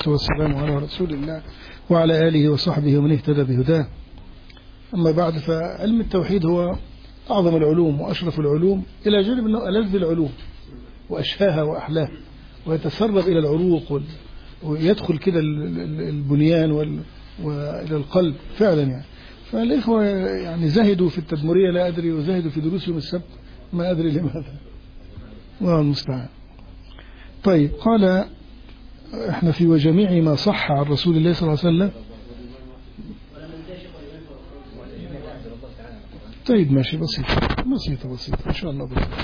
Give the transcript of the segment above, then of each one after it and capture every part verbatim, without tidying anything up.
والسلام على رسول الله وعلى آله وصحبه ومن اهتدى بهداه. أما بعد، فعلم التوحيد هو أعظم العلوم وأشرف العلوم، إلى جانب أنه ألذ العلوم وأشهاها وأحلاها، ويتسرب إلى العروق ويدخل كده البنيان وإلى القلب فعلا. يعني فالإخوة يعني زهدوا في التدمرية لا أدري، وزهدوا في دروسهم السبت ما أدري لماذا، الله المستعان. طيب، قال احنا في وجميع ما صح عن رسول الله صلى الله عليه وسلم. طيب ماشي، بسيطة بسيطة بسيطة إن شاء الله بسيطة.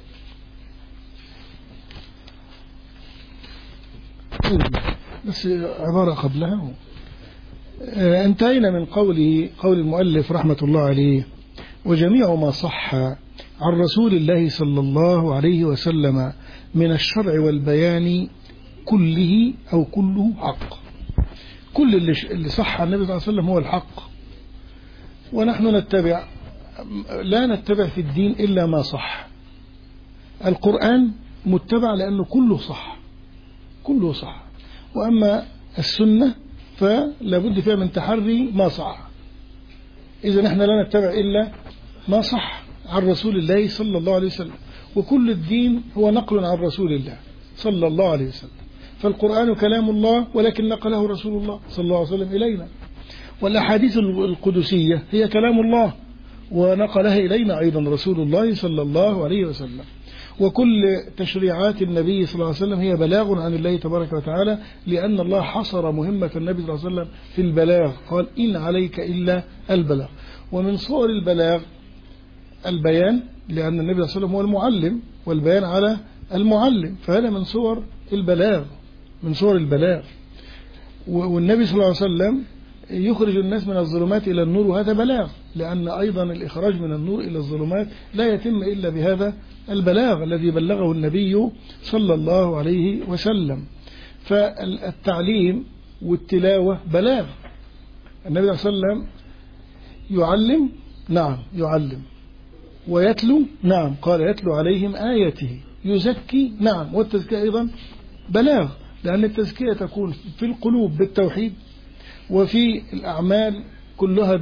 طيب بس عبارة قبلها. اه انتهينا من قوله قول المؤلف رحمة الله عليه: وجميع ما صح عن رسول الله صلى الله عليه وسلم من الشرع والبيان كله أو كله حق. كل اللي صح عن النبي صلى الله عليه وسلم هو الحق، ونحن نتبع لا نتبع في الدين إلا ما صح. القرآن متبع لأنه كله صح، كله صح. وأما السنة فلا بد فيها من تحري ما صح. إذا نحن لا نتبع إلا ما صح عن رسول الله صلى الله عليه وسلم، وكل الدين هو نقل عن رسول الله صلى الله عليه وسلم. فالقرآن كلام الله ولكن نقله رسول الله صلى الله عليه وسلم إلينا، والأحاديث القدسية هي كلام الله ونقلها إلينا أيضا رسول الله صلى الله عليه وسلم. وكل تشريعات النبي صلى الله عليه وسلم هي بلاغ عن الله تبارك وتعالى، لأن الله حصر مهمة النبي صلى الله عليه وسلم في البلاغ، قال: إن عليك إلا البلاغ. ومن صور البلاغ البيان، لأن النبي صلى الله عليه وسلم هو المعلم والبيان على المعلم، فهذا من صور البلاغ، من صور البلاغ. والنبي صلى الله عليه وسلم يخرج الناس من الظلمات إلى النور، وهذا بلاغ، لأن أيضا الإخراج من النور إلى الظلمات لا يتم إلا بهذا البلاغ الذي بلغه النبي صلى الله عليه وسلم. فالتعليم والتلاوة بلاغ. النبي صلى الله عليه وسلم يعلم، نعم يعلم، ويتلو، نعم قال يتلو عليهم آياته، يزكي، نعم، والتزكية أيضا بلاغ، لأن التزكية تكون في القلوب بالتوحيد، وفي الأعمال كلها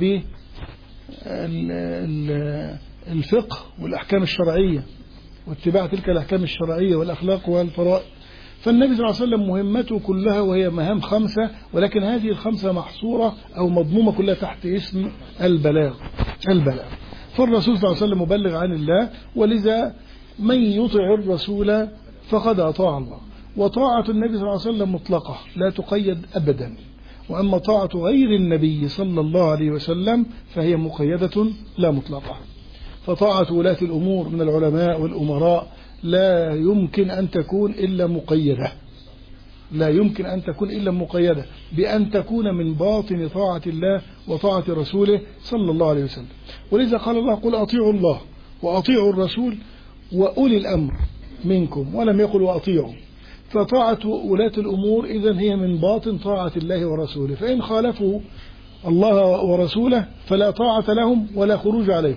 بالفقه والأحكام الشرعية واتباع تلك الأحكام الشرعية والأخلاق والفرائض. فالنبي صلى الله عليه وسلم مهمته كلها وهي مهام خمسة، ولكن هذه الخمسة محصورة أو مضمومة كلها تحت اسم البلاغ. البلاغ. فالرسول صلى الله عليه وسلم مبلغ عن الله، ولذا من يطع الرسول فقد أطاع الله. وطاعة النبي صلى الله عليه وسلم مطلقة لا تقيد أبدا، وأما طاعة غير النبي صلى الله عليه وسلم فهي مقيدة لا مطلقة. فطاعة ولاة الأمور من العلماء والأمراء لا يمكن أن تكون إلا مقيدة، لا يمكن أن تكون إلا مقيدة بأن تكون من باطن طاعة الله وطاعة رسوله صلى الله عليه وسلم. ولذا قال الله: قل أطيعوا الله وأطيعوا الرسول وأولي الأمر منكم، ولم يقل وأطيعوا. فطاعة ولاة الأمور إذن هي من باطن طاعة الله ورسوله، فإن خالفوا الله ورسوله فلا طاعة لهم ولا خروج عليه.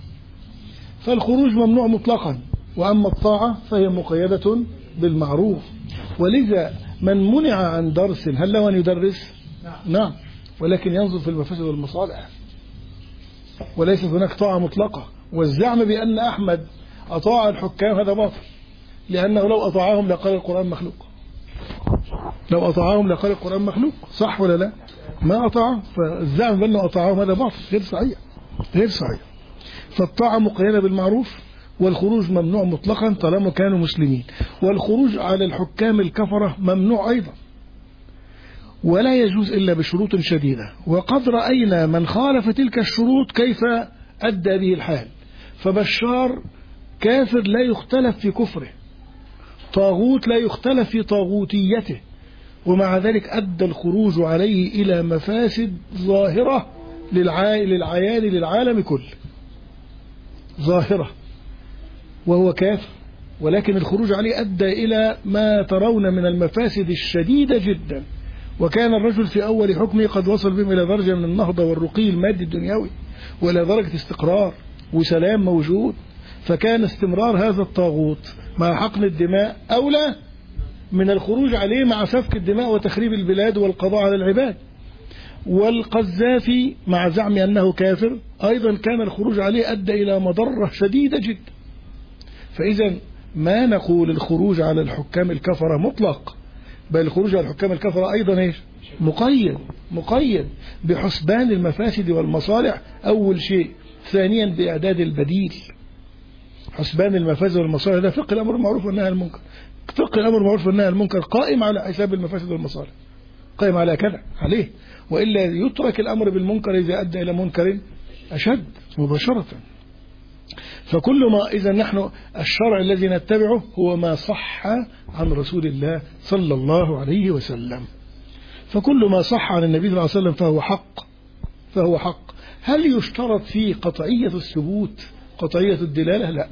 فالخروج ممنوع مطلقا، وأما الطاعة فهي مقيدة بالمعروف. ولذا من منع عن درس هل له أن يدرس؟ نعم، ولكن ينظر في المفاسد والمصالح، وليست هناك طاعة مطلقة. والزعم بأن أحمد أطاع الحكام هذا باطل، لأنه لو أطاعهم لقال القرآن مخلوق، لو أطاعهم لقال القرآن مخلوق، صح ولا لا؟ ما أطاع، فالزعم بأنه أطاعهم هذا باطل، غير صحيح، غير صحيح. فالطاعة مقيدة بالمعروف، والخروج ممنوع مطلقا طالما كانوا مسلمين. والخروج على الحكام الكفرة ممنوع أيضا، ولا يجوز إلا بشروط شديدة. وقد رأينا من خالف تلك الشروط كيف أدى به الحال. فبشار كافر لا يختلف في كفره، طاغوت لا يختلف في طاغوتيته، ومع ذلك أدى الخروج عليه إلى مفاسد ظاهرة للعيان للعالم كله، ظاهرة، وهو كافر، ولكن الخروج عليه أدى إلى ما ترون من المفاسد الشديدة جدا. وكان الرجل في أول حكمه قد وصل بهم إلى درجة من النهضة والرقي المادي الدنيوي، وإلى درجة استقرار وسلام موجود. فكان استمرار هذا الطاغوت مع حقن الدماء أولى من الخروج عليه مع سفك الدماء وتخريب البلاد والقضاء على العباد. والقذافي مع زعم أنه كافر أيضا كان الخروج عليه أدى إلى مضرة شديدة جدا. فإذا ما نقول الخروج على الحكام الكفرة مطلق، بل الخروج على الحكام الكفرة أيضا إيش؟ مقيد مقيد بحسبان المفاسد والمصالح أول شيء، ثانيا بإعداد البديل. حسبان المفاسد والمصالح ده فقه الأمر المعروف والنهي عن المنكر. فقه الأمر المعروف والنهي عن المنكر قائم على حساب المفاسد والمصالح، قائم على كذا عليه، وإلا يترك الأمر بالمنكر إذا أدى إلى منكر أشد مباشرة. فكل ما إذا نحن الشرع الذي نتبعه هو ما صح عن رسول الله صلى الله عليه وسلم. فكل ما صح عن النبي صلى الله عليه وسلم فهو حق فهو حق. هل يشترط فيه قطعية الثبوت قطعية الدلالة؟ لا،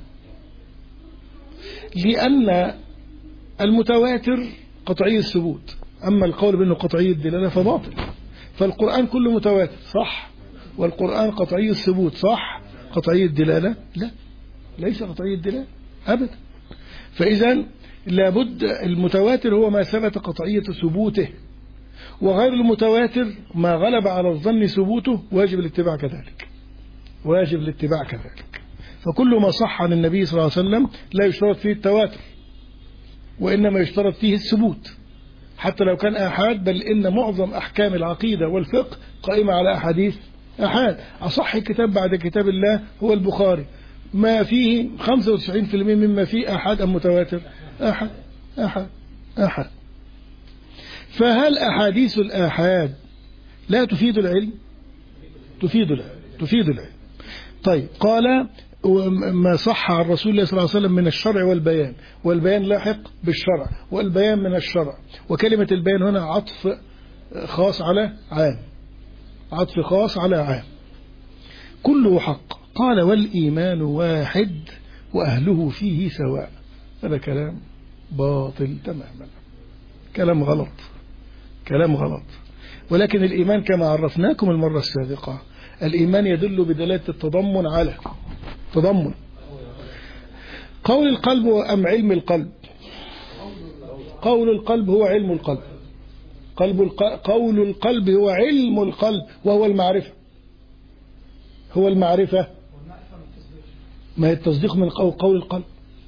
لأن المتواتر قطعي الثبوت، أما القول بأنه قطعي الدلالة فباطل. فالقرآن كله متواتر صح، والقرآن قطعي الثبوت صح، قطعي الدلالة لا، ليس قطعي الدلالة أبدا. فإذا لابد المتواتر هو ما ثبت قطعية ثبوته، وغير المتواتر ما غلب على الظن ثبوته واجب الاتباع كذلك، واجب الاتباع كذلك. فكل ما صح عن النبي صلى الله عليه وسلم لا يشترط فيه التواتر، وإنما يشترط فيه الثبوت حتى لو كان آحاد، بل إن معظم أحكام العقيدة والفقه قائمة على أحاديث آحاد. أصح كتاب بعد كتاب الله هو البخاري، ما فيه خمسة وتسعين بالمئة مما فيه آحاد أم متواتر؟ آحاد آحاد آحاد. فهل أحاديث الآحاد لا تفيد العلم؟ تفيد العلم تفيد العلم. طيب، قال ما صح عن رسول الله صلى الله عليه وسلم من الشرع والبيان، والبيان لاحق بالشرع والبيان من الشرع، وكلمة البيان هنا عطف خاص على عام، عطف خاص على عام، كله حق. قال والإيمان واحد وأهله فيه سواء. هذا كلام باطل تماما، كلام غلط كلام غلط. ولكن الإيمان كما عرفناكم المرة السابقة، الإيمان يدل بدلالة التضمن على تضمن قول القلب أم علم القلب. قول القلب هو علم القلب، قلب الق... قول القلب هو علم القلب، وهو المعرفة، هو المعرفة. ما هي التصديق من قول, قول القلب.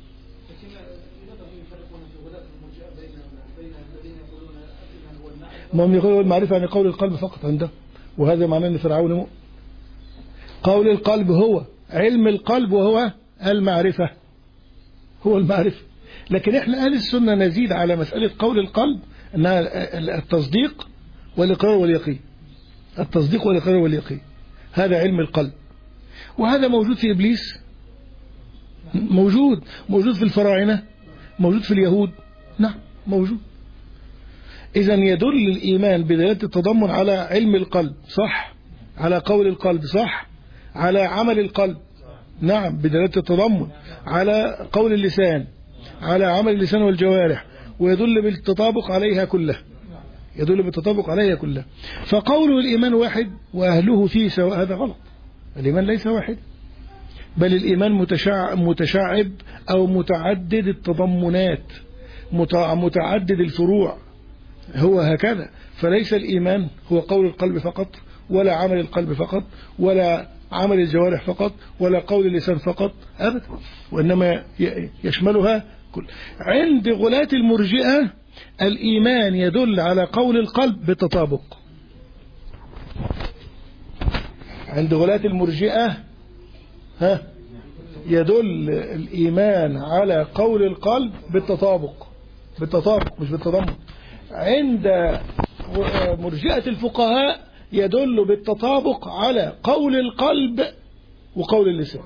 ما هم يقولوا المعرفة عن قول القلب فقط عنده، وهذا معناه أن فرعون مؤمن. قول القلب هو علم القلب وهو المعرفة، هو المعرفة. لكن احنا أهل السنة نزيد على مسألة قول القلب أنها التصديق والإقرار واليقين، التصديق والإقرار واليقين، هذا علم القلب. وهذا موجود في إبليس، موجود موجود في الفراعنة، موجود في اليهود، نعم موجود. إذن يدل الإيمان بدلالة التضمن على علم القلب صح، على قول القلب صح، على عمل القلب نعم بدلالة التضمن، على قول اللسان، على عمل اللسان والجوارح، ويدل بالتطابق عليها كلها، يدل بالتطابق عليها كلها. فقوله الإيمان واحد وأهله فيه سواء هذا غلط. الإيمان ليس واحد، بل الإيمان متشعب, متشعب أو متعدد التضمنات، متعدد الفروع، هو هكذا. فليس الإيمان هو قول القلب فقط، ولا عمل القلب فقط، ولا عمل الجوارح فقط، ولا قول اللسان فقط أبدا، وإنما يشملها كل. عند غلاة المرجئة الإيمان يدل على قول القلب بالتطابق. عند غلاة المرجئة ها يدل الإيمان على قول القلب بالتطابق، بالتطابق مش بالتضمن. عند مرجئة الفقهاء يدل بالتطابق على قول القلب وقول اللسان،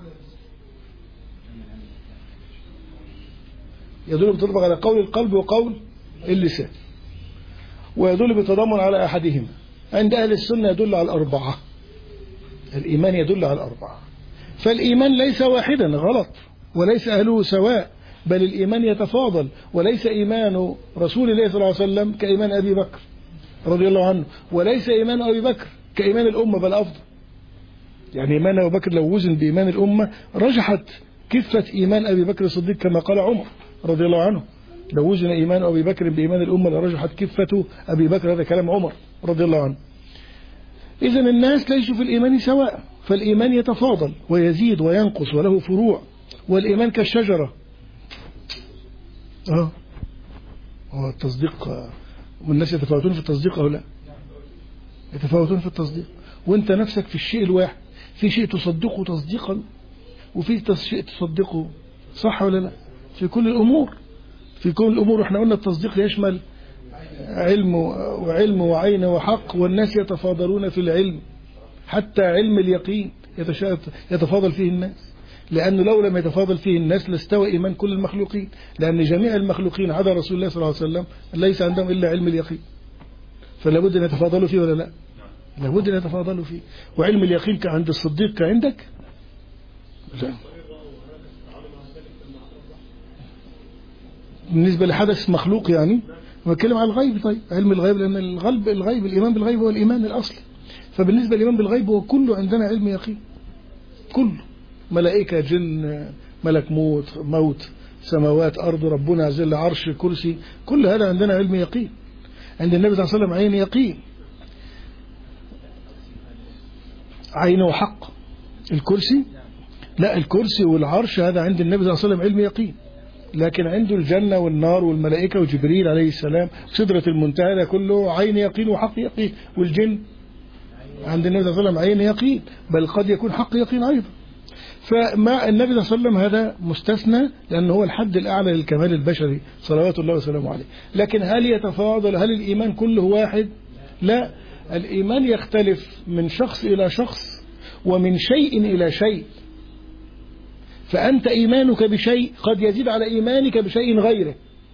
يدل بالتطابق على قول القلب وقول اللسان، ويدل بالتضمن على أحدهما. عند أهل السنة يدل على الأربعة، الإيمان يدل على الأربعة. فالإيمان ليس واحدا غلط، وليس أهله سواء، بل الإيمان يتفاضل، وليس إيمان رسول الله صلى الله عليه وسلم كإيمان أبي بكر رضي الله عنه، وليس إيمان أبي بكر كإيمان الأمة بل أفضل. يعني إيمان أبي بكر لو وزن بإيمان الأمة رجحت كفة إيمان أبي بكر الصديق كما قال عمر رضي الله عنه، لو وزن إيمان أبي بكر بإيمان الأمة لرجحت كفة أبي بكر. هذا كلام عمر رضي الله عنه. إذن الناس ليسوا في الإيمان سواء، فالإيمان يتفاضل ويزيد وينقص وله فروع، والإيمان كالشجرة. اه هو التصديق، والناس يتفاوتون في التصديق أو لا؟ يتفاوتون في التصديق. وانت نفسك في الشيء الواحد، في شيء تصدقه تصديقا وفي شيء تصدقه صح ولا لا؟ في كل الأمور، في كل الأمور. احنا قلنا التصديق يشمل علم وعلم وعين وحق، والناس يتفاضلون في العلم، حتى علم اليقين يتفاضل فيه الناس، لأنه لو لم يتفاضل فيه الناس لاستوى إيمان كل المخلوقين، لأن جميع المخلوقين عدا رسول الله صلى الله عليه وسلم ليس عندهم إلا علم اليقين، فلا بد أن يتفاضلوا فيه ولا لا؟ لا بد أن يتفاضلوا فيه. وعلم اليقين عند الصديق كعندك؟ لا. بالنسبة لحدث مخلوق يعني بتكلم على الغيب. طيب علم الغيب، لأن الغيب الغيب الإيمان بالغيب هو الإيمان الأصلي، فبالنسبة للإيمان بالغيب هو كله عندنا علم يقين، كله، ملائكة، جن، ملك موت، موت، سماوات، أرض، ربنا عز وجل، عرش، كرسي، كل هذا عندنا علم يقين. عند النبي صلى الله عليه وسلم عين يقين، عين وحق. الكرسي لا، الكرسي والعرش هذا عند النبي صلى الله عليه وسلم علم يقين، لكن عنده الجنة والنار والملائكة وجبريل عليه السلام، سدرة المنتهى، ده كله عين يقين وحق يقين. والجن عند النبي صلى الله عليه وسلم عين يقين، بل قد يكون حق يقين أيضا. فمع النبي صلى الله عليه وسلم هذا مستثنى، لأنه هو الحد الأعلى للكمال البشري صلوات الله وسلامه عليه. لكن هل يتفاضل؟ هل الإيمان كله واحد؟ لا، الإيمان يختلف من شخص إلى شخص ومن شيء إلى شيء. فأنت إيمانك بشيء قد يزيد على إيمانك بشيء غيره،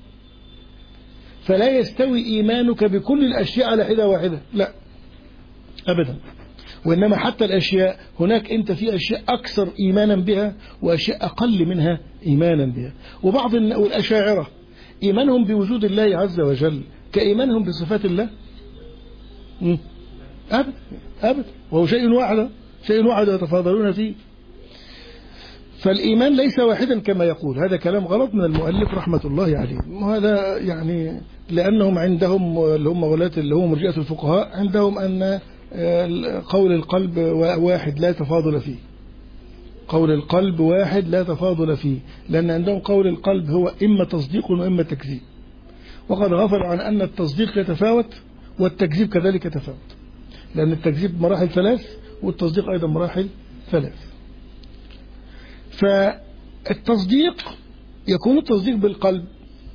فلا يستوي إيمانك بكل الأشياء على حدة واحدة، لا أبدا. وإنما حتى الأشياء هناك أنت في أشياء أكثر إيمانا بها وأشياء أقل منها إيمانا بها. وبعض الأشاعرة إيمانهم بوجود الله عز وجل كإيمانهم بصفات الله؟ أبدا أبدا، وهو شيء واحد، شيء واحد يتفاضلون فيه. فالإيمان ليس واحدا كما يقول، هذا كلام غلط من المؤلف رحمة الله عليه. وهذا يعني لأنهم عندهم اللي هم غلاة اللي هم مرجئة الفقهاء، عندهم أن قول القلب واحد لا تفاضل فيه، قول القلب واحد لا تفاضل فيه، لأن عندهم قول القلب هو إما تصديق وإما تكذيب، وقد غفلوا عن أن التصديق يتفاوت والتكذيب كذلك يتفاوت، لأن التكذيب مراحل ثلاث والتصديق أيضا مراحل ثلاث. فالتصديق يكون التصديق بالقلب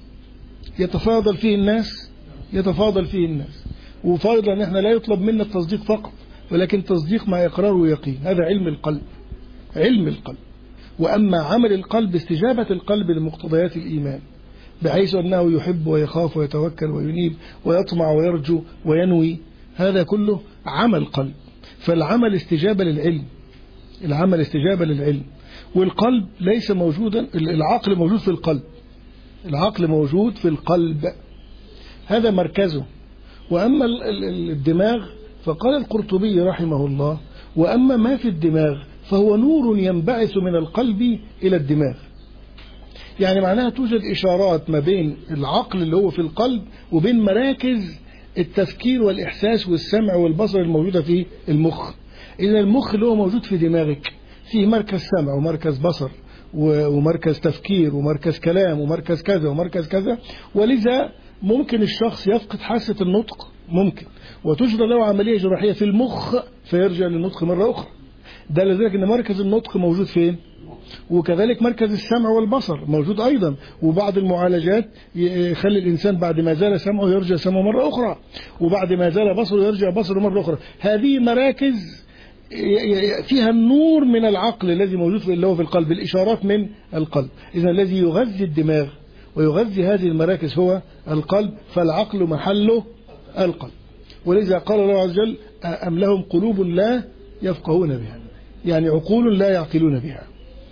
يتفاضل فيه الناس، يتفاضل فيه الناس، وفرضا ان احنا لا يطلب منا التصديق فقط، ولكن تصديق مع إقرار ويقين، هذا علم القلب، علم القلب. وأما عمل القلب استجابة القلب لمقتضيات الإيمان، بحيث أنه يحب ويخاف ويتوكل وينيب ويطمع ويرجو وينوي، هذا كله عمل قلب. فالعمل استجابة للعلم، العمل استجابة للعلم. والقلب ليس موجودا، العقل موجود في القلب، العقل موجود في القلب، هذا مركزه. وأما الدماغ فقال القرطبي رحمه الله: وأما ما في الدماغ فهو نور ينبعث من القلب إلى الدماغ. يعني معناها توجد إشارات ما بين العقل اللي هو في القلب وبين مراكز التفكير والإحساس والسمع والبصر الموجودة في المخ. إذا المخ اللي هو موجود في دماغك فيه مركز سمع ومركز بصر ومركز تفكير ومركز كلام ومركز كذا ومركز كذا، ولذا ممكن الشخص يفقد حاسة النطق، ممكن، وتجرى له عملية جراحية في المخ فيرجع للنطق مرة أخرى. ده لذلك أن مركز النطق موجود فين؟ وكذلك مركز السمع والبصر موجود أيضا. وبعض المعالجات يخلي الإنسان بعد ما زال سمعه يرجع سمعه مرة أخرى، وبعد ما زال بصره يرجع بصره مرة أخرى. هذه مراكز فيها النور من العقل الذي موجود في اللي هو في القلب، الإشارات من القلب. إذا الذي يغذي الدماغ ويغذي هذه المراكز هو القلب، فالعقل محله القلب. ولذا قال الله عز وجل: أم لهم قلوب لا يفقهون بها، يعني عقول لا يعقلون بها.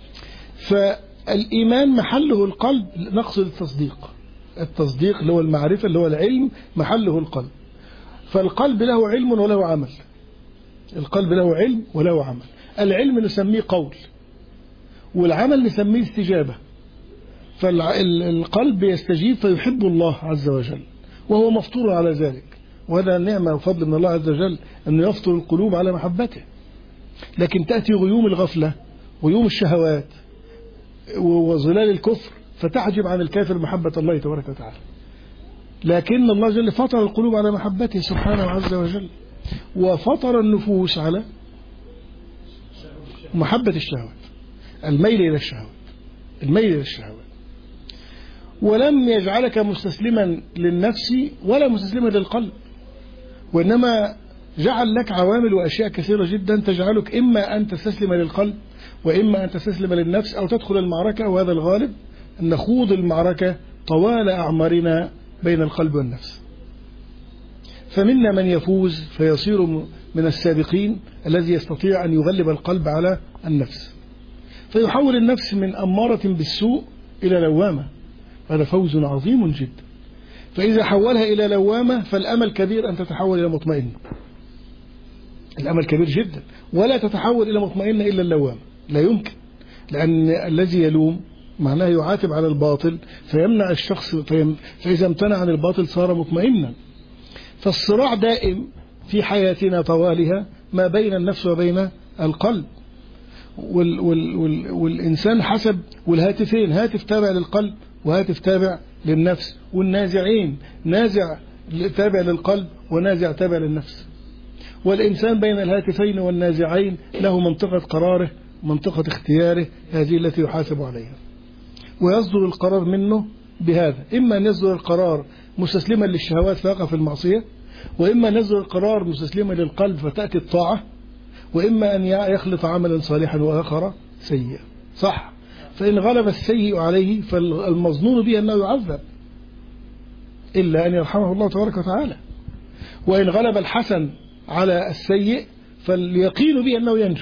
فالإيمان محله القلب، نقصد التصديق، التصديق اللي هو المعرفة اللي هو العلم محله القلب. فالقلب له علم وله عمل، القلب له علم وله عمل. العلم نسميه قول، والعمل نسميه استجابة. فالقلب يستجيب فيحب الله عز وجل وهو مفطور على ذلك، وهذا نعمة وفضل من الله عز وجل أنه يفطر القلوب على محبته. لكن تأتي غيوم الغفلة، غيوم الشهوات وظلال الكفر، فتحجب عن الكافر محبة الله تبارك وتعالى. لكن الله جل فطر القلوب على محبته سبحانه عز وجل، وفطر النفوس على محبة الشهوات، الميل إلى الشهوات، الميل إلى الشهوات. ولم يجعلك مستسلما للنفس ولا مستسلما للقلب، وإنما جعل لك عوامل وأشياء كثيرة جدا تجعلك إما أن تستسلم للقلب وإما أن تستسلم للنفس أو تدخل المعركة، وهذا الغالب أن نخوض المعركة طوال أعمارنا بين القلب والنفس. فمنا من يفوز فيصير من السابقين الذي يستطيع أن يغلب القلب على النفس، فيحول النفس من أمارة بالسوء إلى لوامة، هذا فوز عظيم جدا. فإذا حولها إلى لوامة فالأمل كبير أن تتحول إلى مطمئن، الأمل كبير جدا، ولا تتحول إلى مطمئن إلا اللوامة، لا يمكن، لأن الذي يلوم معناه يعاتب على الباطل فيمنع الشخص، فإذا امتنع عن الباطل صار مطمئنا. فالصراع دائم في حياتنا طوالها ما بين النفس وبين القلب، وال وال وال والإنسان حسب، والهاتفين هاتف تابع للقلب وهاتف تابع للنفس، والنازعين نازع تابع للقلب ونازع تابع للنفس. والإنسان بين الهاتفين والنازعين له منطقة قراره، منطقة اختياره، هذه التي يحاسب عليها، ويصدر القرار منه بهذا، إما أن يصدر القرار مستسلما للشهوات فيقع في المعصية، وإما أن يصدر القرار مستسلما للقلب فتأتي الطاعة، وإما أن يخلط عملا صالحا وآخر سيئا. صح؟ فإن غلب السيء عليه فالمظنون به أنه يعذب إلا أن يرحمه الله تبارك وتعالى، وإن غلب الحسن على السيء فاليقين به أنه ينجو.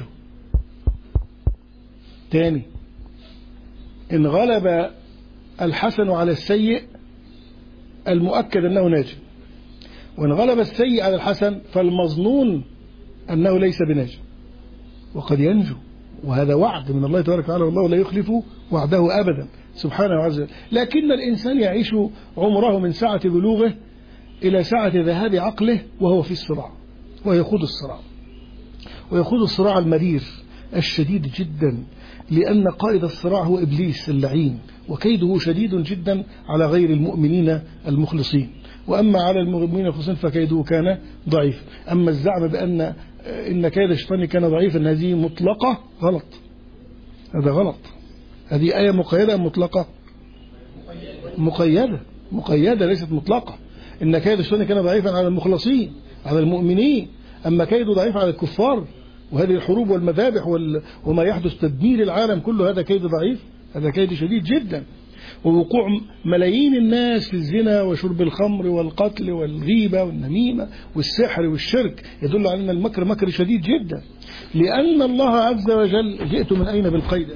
تاني، إن غلب الحسن على السيء المؤكد أنه ناجي، وإن غلب السيء على الحسن فالمظنون أنه ليس بناجي وقد ينجو، وهذا وعد من الله تبارك وتعالى، والله لا يخلف وعده أبدا سبحانه وعز وجل. لكن الإنسان يعيش عمره من ساعة بلوغه إلى ساعة ذهاب عقله وهو في الصراع، ويخوض الصراع، ويخوض الصراع المرير الشديد جدا، لأن قائد الصراع هو إبليس اللعين، وكيده شديد جدا على غير المؤمنين المخلصين، وأما على المؤمنين المخلصين فكيده كان ضعيف. أما الزعم بأن إن كيد الشيطان كان ضعيفا هذه مطلقة غلط، هذا غلط. هذه آية مقيدة أم مطلقة؟ مقيدة، مقيدة ليست مطلقة. إن كيد الشيطان كان ضعيفا على المخلصين على المؤمنين، أما كيده ضعيف على الكفار، وهذه الحروب والمذابح وما يحدث تدمير العالم كله هذا كيد ضعيف، هذا كيد شديد جدا. ووقوع ملايين الناس في الزنا وشرب الخمر والقتل والغيبة والنميمة والسحر والشرك يدل على أن المكر مكر شديد جدا، لأن الله عز وجل جئت من أين بالقيد؟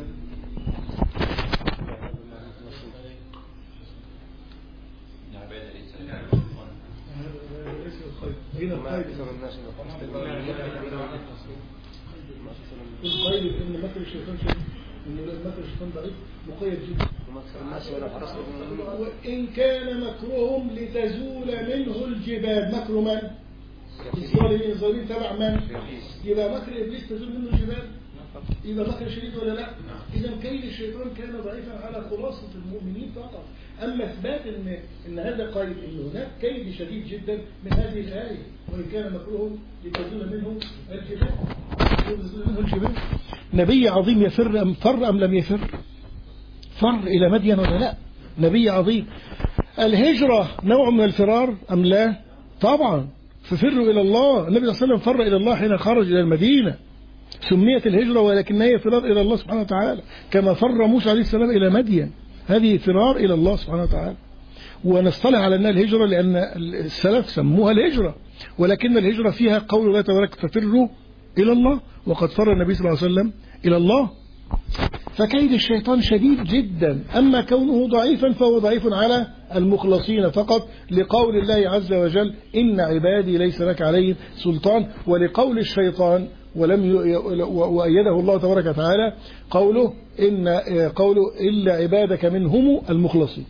القيد إن مكر الشيطان شديد، إن مكر الشيطان ضعيف مقيد جدا. وإن كان مكرهم لتزول منه الجبال، مكر من؟ الظالمين، الظالمين تبع من؟ يبقى مكر إبليس تزول منه الجبال، يبقى مكر شديد ولا لا؟ إذا كيد الشيطان كان ضعيفا على خلاصة المؤمنين فقط. أما إثبات إن إن هذا قيد، إن هناك كيد شديد جدا من هذه الآية، وإن كان مكرهم لتزول منه الجبال، تزول منه الجبال. نبي عظيم يفر أم فر أم لم يفر؟ فر إلى مدين ولا لا؟ نبي عظيم. الهجرة نوع من الفرار أم لا؟ طبعا، ففروا إلى الله. النبي صلى الله عليه وسلم فر إلى الله حين خرج إلى المدينة، سميت الهجرة ولكنها هي فرار إلى الله سبحانه وتعالى، كما فر موسى عليه السلام إلى مدين، هذه فرار إلى الله سبحانه وتعالى. ونصطلح على أنها الهجرة لأن السلف سموها الهجرة، ولكن الهجرة فيها قول الله تبارك ففروا إلى الله، وقد فر النبي صلى الله عليه وسلم إلى الله. فكيد الشيطان شديد جدا، أما كونه ضعيفا فهو ضعيف على المخلصين فقط، لقول الله عز وجل إن عبادي ليس لك عليهم سلطان، ولقول الشيطان ولم ي... وأيده الله تبارك وتعالى قوله إن قوله إلا عبادك منهم المخلصين.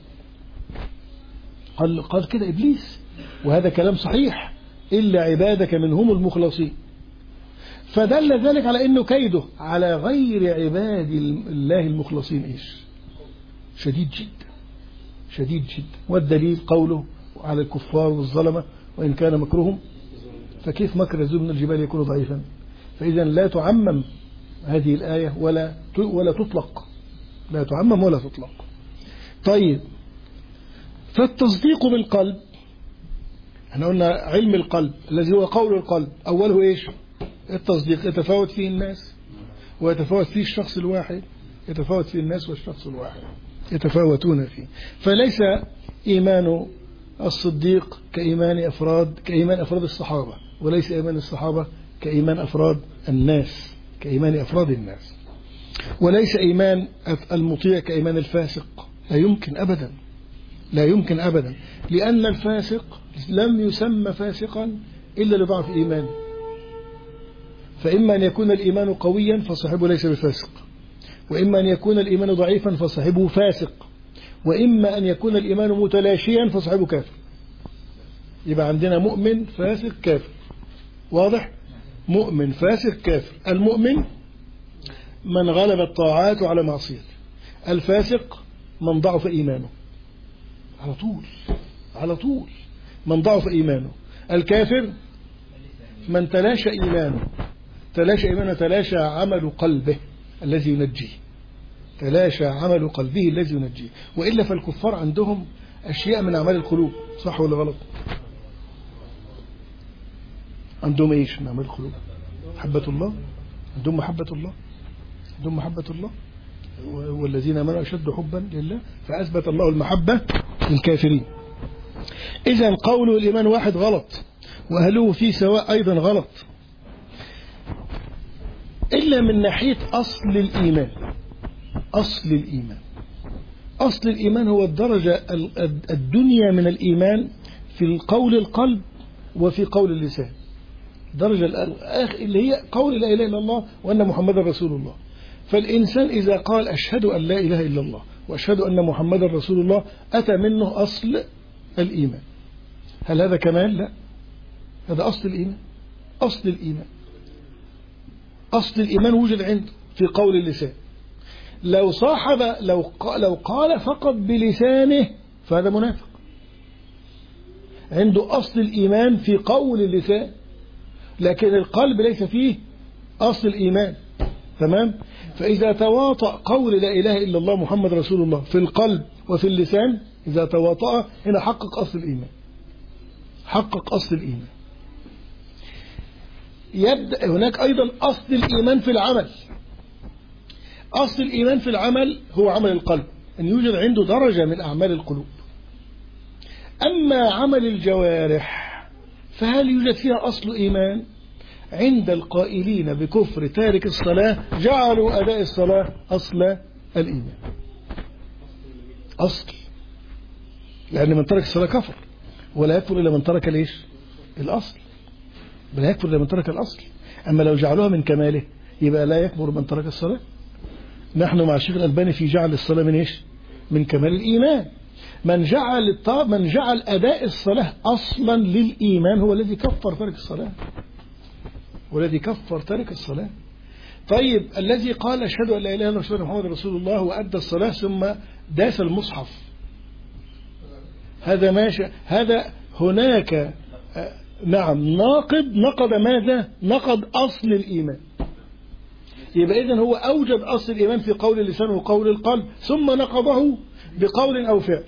قال قال كده إبليس، وهذا كلام صحيح، إلا عبادك منهم المخلصين. فدل ذلك على أنه كيده على غير عباد الله المخلصين إيش شديد جدا شديد جدا. والدليل قوله على الكفار والظلمة وإن كان مكرهم فكيف مكر الذئب من الجبال يكون ضعيفا. فإذا لا تعمم هذه الآية ولا ولا تطلق، لا تعمم ولا تطلق. طيب، فالتصديق بالقلب، احنا قلنا علم القلب الذي هو قول القلب أوله إيش؟ التصديق. يتفاوت فيه الناس ويتفاوت فيه الشخص الواحد، يتفاوت فيه الناس والشخص الواحد يتفاوتون فيه. فليس إيمان الصديق كإيمان أفراد كإيمان أفراد الصحابة، وليس إيمان الصحابة كإيمان أفراد الناس كإيمان أفراد الناس، وليس إيمان المطيع كإيمان الفاسق. لا يمكن أبدا، لا يمكن أبدا، لأن الفاسق لم يسمى فاسقا إلا لضعف إيمانه. فإما أن يكون الإيمان قويا فصاحبه ليس بفاسق، وإما أن يكون الإيمان ضعيفا فصاحبه فاسق، وإما أن يكون الإيمان متلاشيا فصاحبه كافر. يبقى عندنا مؤمن فاسق كافر، واضح؟ مؤمن فاسق كافر. المؤمن من غلب الطاعات على معصيته، الفاسق من ضعف إيمانه على طول على طول من ضعف إيمانه. الكافر من تلاشى إيمانه، تلاشى إيمانه تلاشى عمل قلبه الذي ينجيه، تلاشى عمل قلبه الذي ينجيه. وإلا فالكفار عندهم أشياء من أعمال القلوب، صح ولا غلط؟ عندهم إيش من أعمال القلوب؟ محبة الله، عندهم محبة الله، عندهم محبة الله، والذين آمنوا أشد حبا لله، فأثبت الله المحبة للكافرين. إذن قوله الإيمان واحد غلط، وأهله فيه سواء أيضا غلط، إلا من ناحية أصل الإيمان. أصل الإيمان أصل الإيمان هو الدرجة الدنيا من الإيمان في قول القلب وفي قول اللسان. درجة اللي هي قول لا إله إلا الله وأن محمد رسول الله. فالإنسان إذا قال أشهد أن لا إله إلا الله وأشهد أن محمد رسول الله أتى منه أصل الإيمان. هل هذا كمال؟ لا، هذا أصل الإيمان. أصل الإيمان أصل الإيمان وجد عنده في قول اللسان. لو صاحب لو لو قال فقط بلسانه فهذا منافق. عنده أصل الإيمان في قول اللسان، لكن القلب ليس فيه أصل الإيمان. تمام؟ فإذا تواطأ قول لا إله إلا الله محمد رسول الله في القلب وفي اللسان، إذا تواطأ هنا حقق أصل الإيمان، حقق أصل الإيمان. يبدأ هناك أيضا أصل الإيمان في العمل. أصل الإيمان في العمل هو عمل القلب، أن يوجد عنده درجة من أعمال القلوب. أما عمل الجوارح فهل يوجد فيها أصل إيمان؟ عند القائلين بكفر تارك الصلاة جعلوا أداء الصلاة أصل الإيمان، أصل، لأن من ترك الصلاة كفر، ولا يكفر إلا من ترك ليش؟ الأصل، ولا يكفر إلا من ترك الأصل. أما لو جعلوها من كماله يبقى لا يكفر من ترك الصلاة. نحن مع الشيخ الألباني في جعل الصلاة من إيش؟ من كمال الإيمان. من جعل من جعل أداء الصلاة أصلا للإيمان هو الذي كفر ترك الصلاة، والذي كفر ترك الصلاة. طيب، الذي قال أشهد أن لا إله إلا الله وأشهد أن محمد رسول الله وأدى الصلاة ثم داس المصحف، هذا ماشي، هذا هناك نعم ناقض، نقض ماذا؟ نقض أصل الإيمان. يبقى إذن هو أوجد أصل الإيمان في قول اللسان وقول القلب، ثم نقضه بقول أو فعل.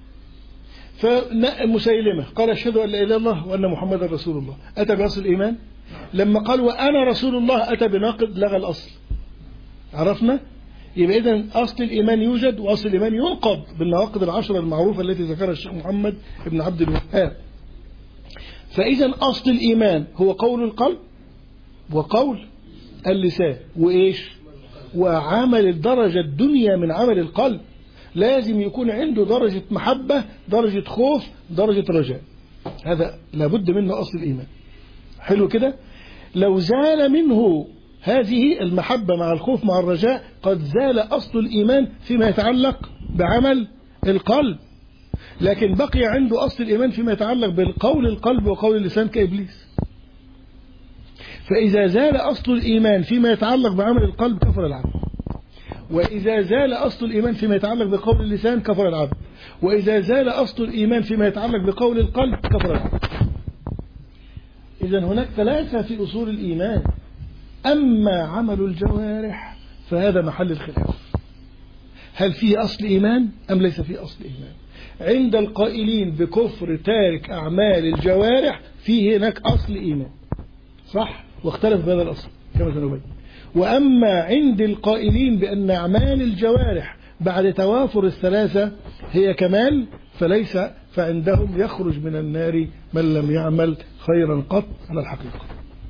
فمسيلمة قال أشهد أن لا إله إلا الله وأن محمد رسول الله، أتى بأصل الإيمان. لما قال وأنا رسول الله أتى بناقض، لغى الأصل. عرفنا؟ يبقى إذن أصل الإيمان يوجد، وأصل الإيمان ينقض بالنواقض العشرة المعروفة التي ذكرها الشيخ محمد بن عبد الوهاب. فإذا أصل الإيمان هو قول القلب وقول اللسان وإيش؟ وعمل الدرجة الدنيا من عمل القلب. لازم يكون عنده درجة محبة، درجة خوف، درجة رجاء. هذا لابد منه أصل الإيمان. حلو كده؟ لو زال منه هذه المحبة مع الخوف مع الرجاء قد زال أصل الإيمان فيما يتعلق بعمل القلب، لكن بقي عنده أصل الإيمان فيما يتعلق بالقول القلب وقول اللسان كإبليس. فإذا زال أصل الإيمان فيما يتعلق بعمل القلب كفر العبد، وإذا زال أصل الإيمان فيما يتعلق بقول اللسان كفر العبد، وإذا زال أصل الإيمان فيما يتعلق بقول القلب كفر العبد. إذن هناك ثلاثة في أصول الإيمان، أما عمل الجوارح فهذا محل الخلاف، هل فيه أصل إيمان أم ليس فيه أصل إيمان؟ عند القائلين بكفر تارك أعمال الجوارح فيه هناك أصل إيمان، صح؟ واختلف بهذا الأصل كما سنبين. وأما عند القائلين بأن أعمال الجوارح بعد توافر الثلاثة هي كمال فليس، فعندهم يخرج من النار من لم يعمل خيرا قط على الحقيقة.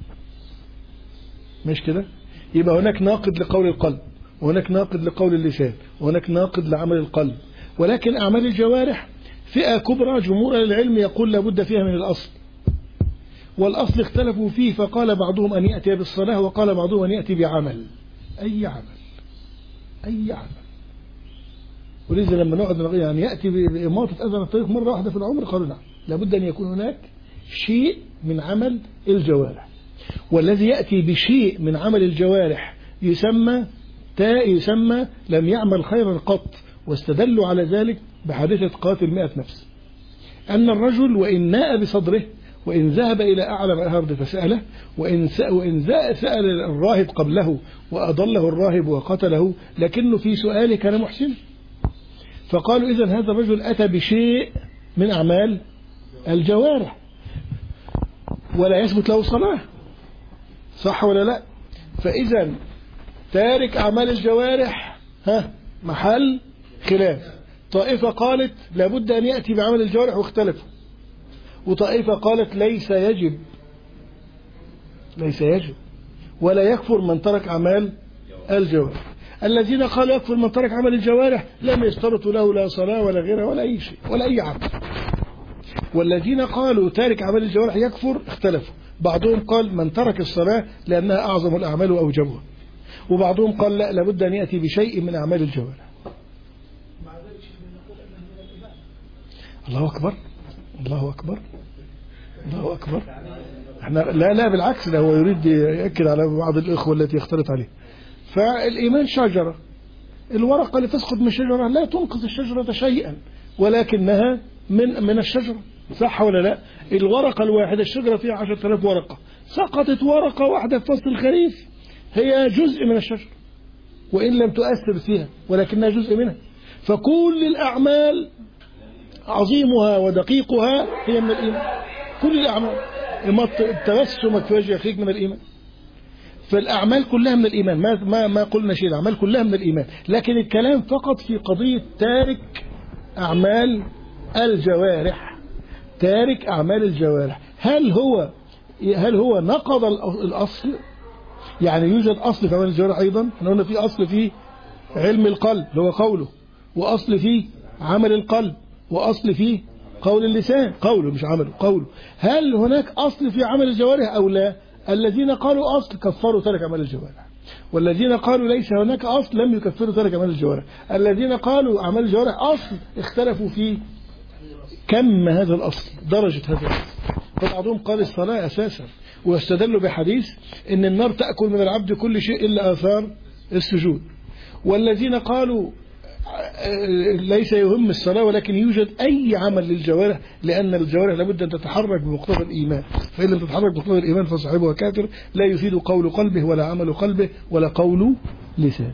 مش كده؟ يبقى هناك ناقد لقول القلب، وهناك ناقد لقول اللسان، وهناك ناقد لعمل القلب. ولكن أعمال الجوارح فئة كبرى جمهور العلم يقول لابد فيها من الأصل، والأصل اختلفوا فيه، فقال بعضهم أن يأتي بالصلاة، وقال بعضهم أن يأتي بعمل، أي عمل أي عمل. ولذا لما نقعد نقول يعني يأتي بإماطة أذى الطريق مرة واحدة في العمر، قالوا نعم لابد أن يكون هناك شيء من عمل الجوارح، والذي يأتي بشيء من عمل الجوارح يسمى تاء يسمى لم يعمل خيرا قط. واستدلوا على ذلك بحادثة قاتل مئة نفس، أن الرجل وإن ناء بصدره وإن ذهب إلى أعلم الأرض فسأله، وإن وإن سأل الراهب قبله وأضله الراهب وقتله، لكنه في سؤاله كان محسن. فقالوا إذن هذا الرجل أتى بشيء من أعمال الجوارح ولا يثبت له صلاة، صح ولا لا؟ فإذا تارك أعمال الجوارح ها محل خلاف. طائفة قالت لابد أن يأتي بعمل الجوارح واختلفوا، وطائفة قالت ليس يجب ليس يجب ولا يكفر من ترك أعمال الجوارح. الذين قالوا يكفر من ترك عمل الجوارح لم يشترطوا له لا صلاة ولا غيرها ولا أي شيء ولا أي عمل. والذين قالوا تارك عمل الجوارح يكفر اختلفوا، بعضهم قال من ترك الصلاة لأنها أعظم الأعمال وأوجبها، وبعضهم قال لا لابد أن يأتي بشيء من أعمال الجوارح. الله أكبر الله أكبر الله أكبر. احنا لا لا بالعكس، ده هو يريد يأكد على بعض الإخوة التي يختلط عليه. فالإيمان شجرة، الورقة اللي تسقط من الشجرة لا تنقذ الشجرة شيئا، ولكنها من من الشجرة، صح ولا لا؟ الورقة الواحدة، الشجرة فيها عشرة آلاف ورقة، سقطت ورقة واحدة في فصل الخريف هي جزء من الشجرة وإن لم تؤثر فيها، ولكنها جزء منها. فكل الأعمال عظيمها ودقيقها هي من الإيمان، كل الأعمال، تبسمك في وجه أخيك من الإيمان. فالأعمال كلها من الإيمان، ما ما ما قلنا شيء، الأعمال كلها من الإيمان، لكن الكلام فقط في قضية تارك أعمال الجوارح. تارك أعمال الجوارح هل هو هل هو نقض الأصل؟ يعني يوجد أصل في أعمال الجوارح أيضا، احنا قلنا في أصل في علم القلب اللي هو قوله، وأصل في عمل القلب، وأصل في قول اللسان، قوله مش عمله، قوله. هل هناك أصل في عمل الجوارح أو لا؟ الذين قالوا أصل كفروا ترك عمل الجوارح، والذين قالوا ليس هناك أصل لم يكفروا ترك عمل الجوارح. الذين قالوا عمل الجوارح أصل اختلفوا في كم هذا الأصل، درجة هذا الأصل. فبعضهم قال الصلاة أساسا، واستدلوا بحديث إن النار تأكل من العبد كل شيء إلا آثار السجود. والذين قالوا ليس يهم الصلاة ولكن يوجد أي عمل للجوارح، لأن الجوارح لابد أن تتحرك بمقتضى الإيمان، فإن لم تتحرك بمقتضى الإيمان فصاحبها كافر، لا يفيد قول قلبه ولا عمل قلبه ولا قول لسان.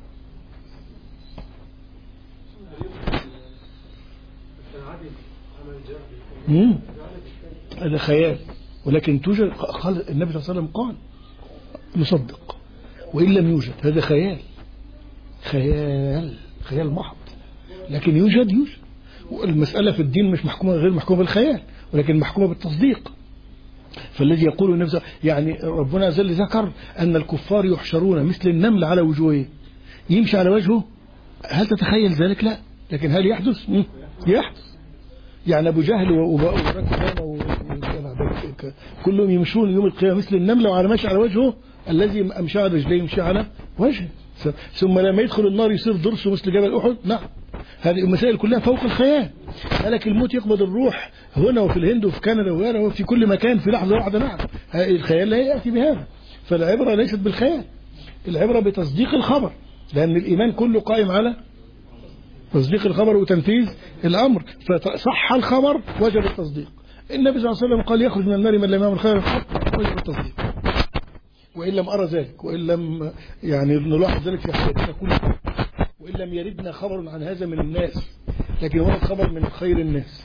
هذا خيال، ولكن توجد. قال النبي صلى الله عليه وسلم قال نصدق وإن لم يوجد، هذا خيال خيال خيال محض، لكن يوجد يوجد. المسألة في الدين مش محكومة غير محكومة بالخيال، ولكن محكومة بالتصديق. فالذي يقول النبي يعني ربنا عز وجل ذكر أن الكفار يحشرون مثل النمل على وجوهه، يمشي على وجهه. هل تتخيل ذلك؟ لا، لكن هل يحدث؟ يحدث. يعني أبو جهل وكان ولذلك كلهم يمشون يوم القيامة مثل النملة وعلى ماشي على وجهه، الذي أمشى على رجليه يمشي على وجهه، ثم لما يدخل النار يصير ضرسه مثل جبل أحد. نعم، هذه المسائل كلها فوق الخيال. لكن الموت يقبض الروح هنا وفي الهند وفي كندا وهنا وفي كل مكان في لحظة واحدة. نعم، الخيال لا يأتي بهذا. فالعبرة ليست بالخيال، العبرة بتصديق الخبر، لأن الإيمان كله قائم على تصديق الخبر وتنفيذ الأمر. فصح الخبر وجب التصديق. النبي صلى الله عليه وسلم قال يخرج من النار من لم يعمل خيرا قط، وجب التصديق. وإن لم أرى ذلك، وإن لم يعني نلاحظ ذلك في حياتنا كلها، وإن لم يردنا خبر عن هذا من الناس، لكن هو الخبر من خير الناس.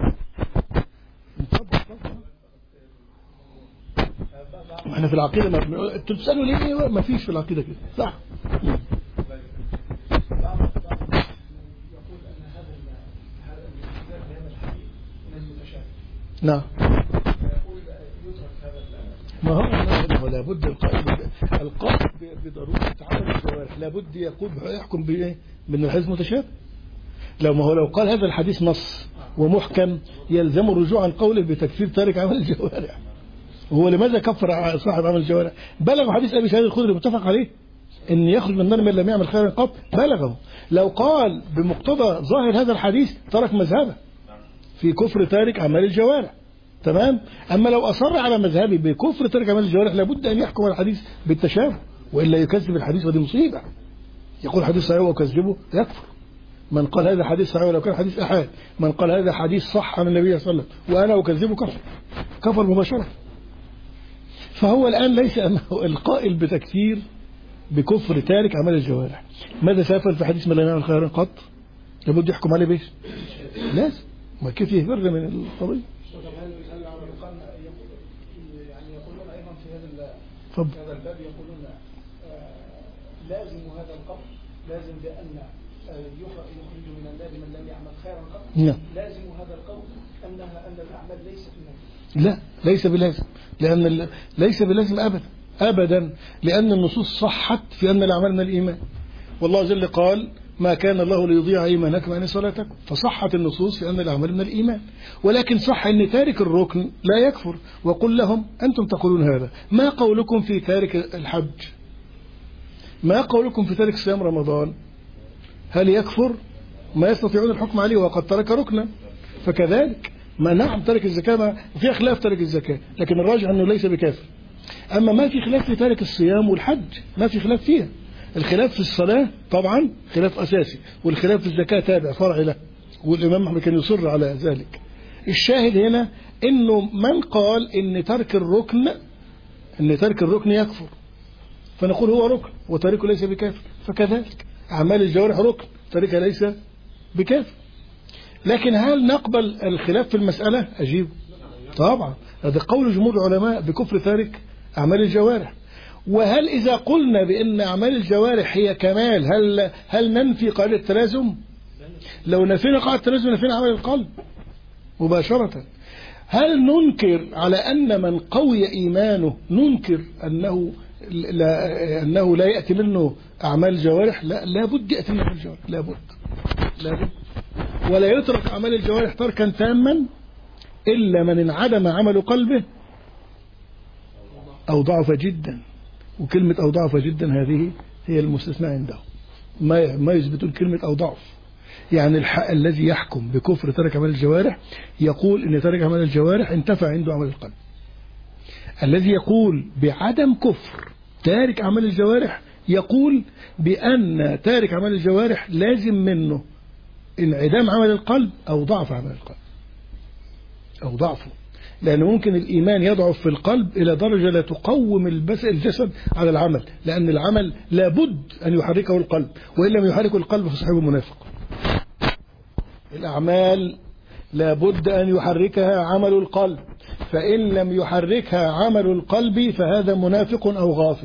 احنا في العقيدة ما تسألوا ليه؟ ما فيش في العقيدة كده، صح؟ نعم. ما هو لابد القائل القائل بضرورة عمل الجوارح لابد يقول يحكم بايه؟ من الحديث متشابه. لو ما هو لو قال هذا الحديث نص ومحكم يلزم الرجوع عن قوله بتكفير تارك عمل الجوارح. هو لماذا كفر صاحب عمل الجوارح؟ بلغ حديث ابي سعيد الخدري متفق عليه ان يخرج من النار من لم يعمل خيرا قط، بلغه. لو قال بمقتضى ظاهر هذا الحديث ترك مذهبه في كفر تارك عمل الجوارح. تمام. أما لو أصر على مذهبي بكفر ترك عمل الجوارح لابد أن يحكم الحديث بالتشابه، وإلا يكذب الحديث، ودي مصيبة. يقول حديث صحيح وكذبه يكفر. من قال هذا حديث صحيح ولو كان حديث أحاد، من قال هذا حديث صح عن النبي صلى الله عليه وسلم وأنا أكذبه كفر، كفر مباشرة. فهو الآن ليس القائل بتكفير بكفر تارك عمل الجوارح. ماذا سيفعل في حديث من لا يعمل خيرا قط؟ لابد يحكم عليه بيش، لازم. ما كيف يهبر من القضية؟ يعني يقولون أيضا في هذا طب. هذا الباب يقولون آه لازم هذا القول لازم بأن يخرج من النار من لم يعمل خيرا قط. نعم. لازم هذا القول أنها أن الأعمال ليست من لا، ليس بلازم، لأن ال... ليس بلازم أبدا أبدا، لأن النصوص صحت في أن الأعمال من الإيمان، والله جل قال ما كان الله ليضيع إيمانكم يعني صلاتكم، فصحت النصوص في أن الأعمال من الإيمان. ولكن صح أن تارك الركن لا يكفر. وقل لهم أنتم تقولون هذا، ما قولكم في تارك الحج؟ ما قولكم في تارك صيام رمضان؟ هل يكفر؟ ما يستطيعون الحكم عليه وقد ترك ركنا. فكذلك ما نعم ترك الزكاة، ما في خلاف ترك الزكاة، لكن الراجع أنه ليس بكافر. أما ما في خلاف في تارك الصيام والحج، ما في خلاف فيها. الخلاف في الصلاة طبعا خلاف أساسي، والخلاف في الزكاة تابع فرع له، والإمام أحمد كان يصر على ذلك. الشاهد هنا إنه من قال إن ترك الركن إن ترك الركن يكفر، فنقول هو ركن وتاركه ليس بكافر. فكذلك أعمال الجوارح ركن، تاركها ليس بكافر. لكن هل نقبل الخلاف في المسألة؟ أجيب طبعا، هذا قول جمهور العلماء بكفر تارك أعمال الجوارح. وهل إذا قلنا بأن أعمال الجوارح هي كمال هل هل ننفي قاعدة التلازم؟ لو نفينا قاعدة التلازم نفينا عمل القلب مباشرة. هل ننكر على أن من قوي إيمانه ننكر أنه لا أنه لا يأتي منه أعمال الجوارح؟ لا، لابد يأتي منه أعمال الجوارح، لابد لابد ولا يترك أعمال الجوارح تركا تاما إلا من انعدم عمل قلبه أو ضعف جدا. وكلمة أو ضعف جدا هذه هي المستثناء عنده، ما ما يثبتون كلمة أو ضعف. يعني الحق الذي يحكم بكفر ترك عمل الجوارح يقول إن ترك عمل الجوارح انتفع عنده عمل القلب. الذي يقول بعدم كفر تارك عمل الجوارح يقول بأن تارك عمل الجوارح لازم منه انعدام عمل القلب أو ضعف عمل القلب أو ضعفه، لأن ممكن الإيمان يضعف في القلب إلى درجة لا تقوم الجسد على العمل، لأن العمل لابد أن يحركه القلب، وإن لم يحركه القلب فصاحبه منافق. الأعمال لابد أن يحركها عمل القلب، فإن لم يحركها عمل القلب فهذا منافق أو غافل.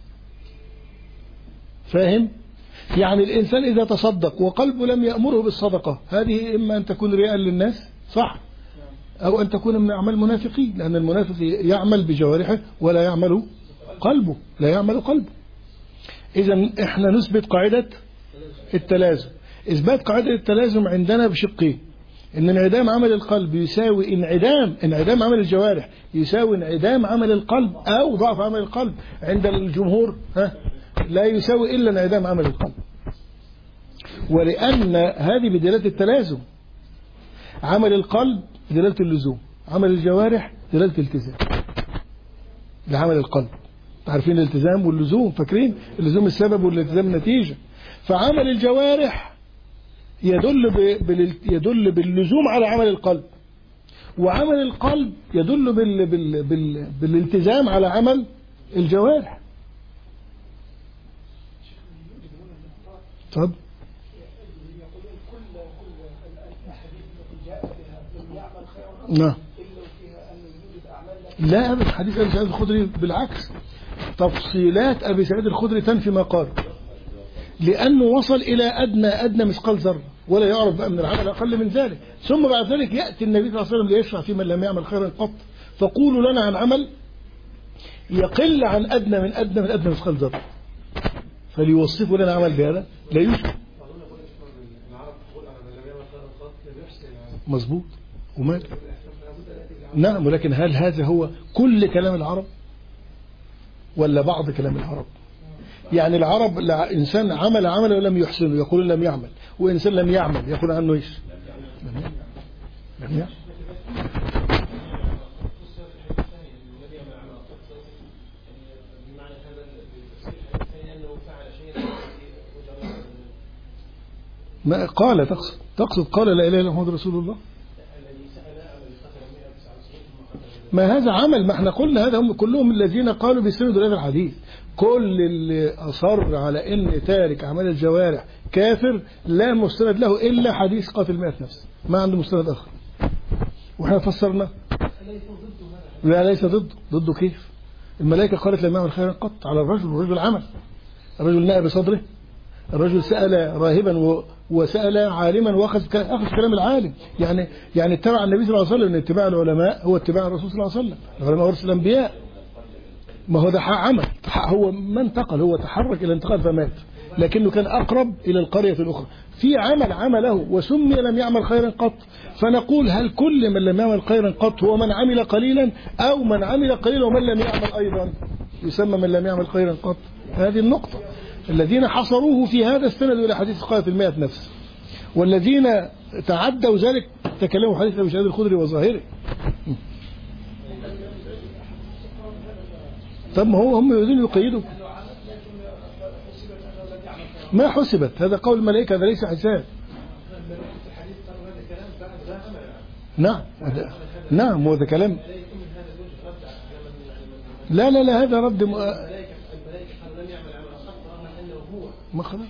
فاهم؟ يعني الإنسان إذا تصدق وقلبه لم يأمره بالصدقة، هذه إما أن تكون رياء للناس، صح؟ أو أن تكون من أعمال المنافقين، لأن المنافق يعمل بجوارحه ولا يعمل قلبه، لا يعمل قلبه. إذا إحنا نثبت قاعدة التلازم. إثبات قاعدة التلازم عندنا بشقين: إن انعدام عمل القلب يساوي انعدام انعدام عمل الجوارح يساوي انعدام عمل القلب أو ضعف عمل القلب. عند الجمهور ها لا يساوي إلا انعدام عمل القلب، ولأن هذه بدلالة التلازم. عمل القلب بدلالة اللزوم، عمل الجوارح دلالة الالتزام. لعمل القلب عارفين الالتزام واللزوم، فاكرين اللزوم السبب والالتزام النتيجة. فعمل الجوارح يدل بال... يدل باللزوم على عمل القلب، وعمل القلب يدل بال... بال... بال... بالالتزام على عمل الجوارح. طب نعم لا أبدا، حديث أبي سعيد الخدري بالعكس، تفصيلات أبي سعيد الخدري تنفي ما قال، لأنه وصل إلى أدنى أدنى مثقال ذرة، ولا يعرف بقى من العمل أقل من ذلك. ثم بعد ذلك يأتي النبي صلى الله عليه وسلم ليشرع في من لم يعمل خيرا قط، فقولوا لنا عن عمل يقل عن أدنى من أدنى من أدنى مثقال ذرة، فليوصفوا لنا عمل بهذا لا يوجد. مظبوط ومال. نعم، ولكن هل هذا هو كل كلام العرب ولا بعض كلام العرب؟ يعني العرب إنسان عمل عمل ولم يحسنه يقول لم يعمل، وإنسان لم يعمل يقول عنه إيش؟ لم يعمل. لم يعمل. ما قال تقصد تقصد قال لا إله إلا الله محمد رسول الله. ما هذا عمل، ما احنا قلنا هذا هم كلهم الذين قالوا بيستندوا لهذا الحديث. كل اللي أصر على ان تارك اعمال الجوارح كافر لا مستند له الا حديث قاتل مئة نفس، ما عنده مستند اخر. واحنا فسرنا لا ليس ضده. ضده كيف؟ الملائكه قالت لم يعمل خيرا قط على الرجل، والرجل عمل. الرجل نأى بصدره، الرجل سأل راهبا و... وسأل عالما واخذ ك... أخذ كلام العالم. يعني يعني اتبع النبي صلى الله عليه وسلم. ان اتباع العلماء هو اتباع الرسول صلى الله عليه وسلم. العلماء ورث الأنبياء. ما هو ده عمل، هو ما انتقل، هو تحرك إلى انتقال فمات، لكنه كان أقرب إلى القرية الأخرى. في عمل عمله وسمي لم يعمل خيرا قط. فنقول هل كل من لم يعمل خيرا قط هو من عمل قليلا، أو من عمل قليلا ومن لم يعمل أيضا يسمى من لم يعمل خيرا قط؟ هذه النقطة. الذين حصروه في هذا استندوا إلى حديث قاتل المئة نفس، والذين تعدوا ذلك تكلموا حديث أبي سعيد الخدري وظاهره. طب ما هو هم يريدون يقيدوا. ما حسبت، هذا قول الملائكة، هذا ليس حساب. نعم نعم وهذا كلام. لا لا لا هذا رد م... ما خلاص.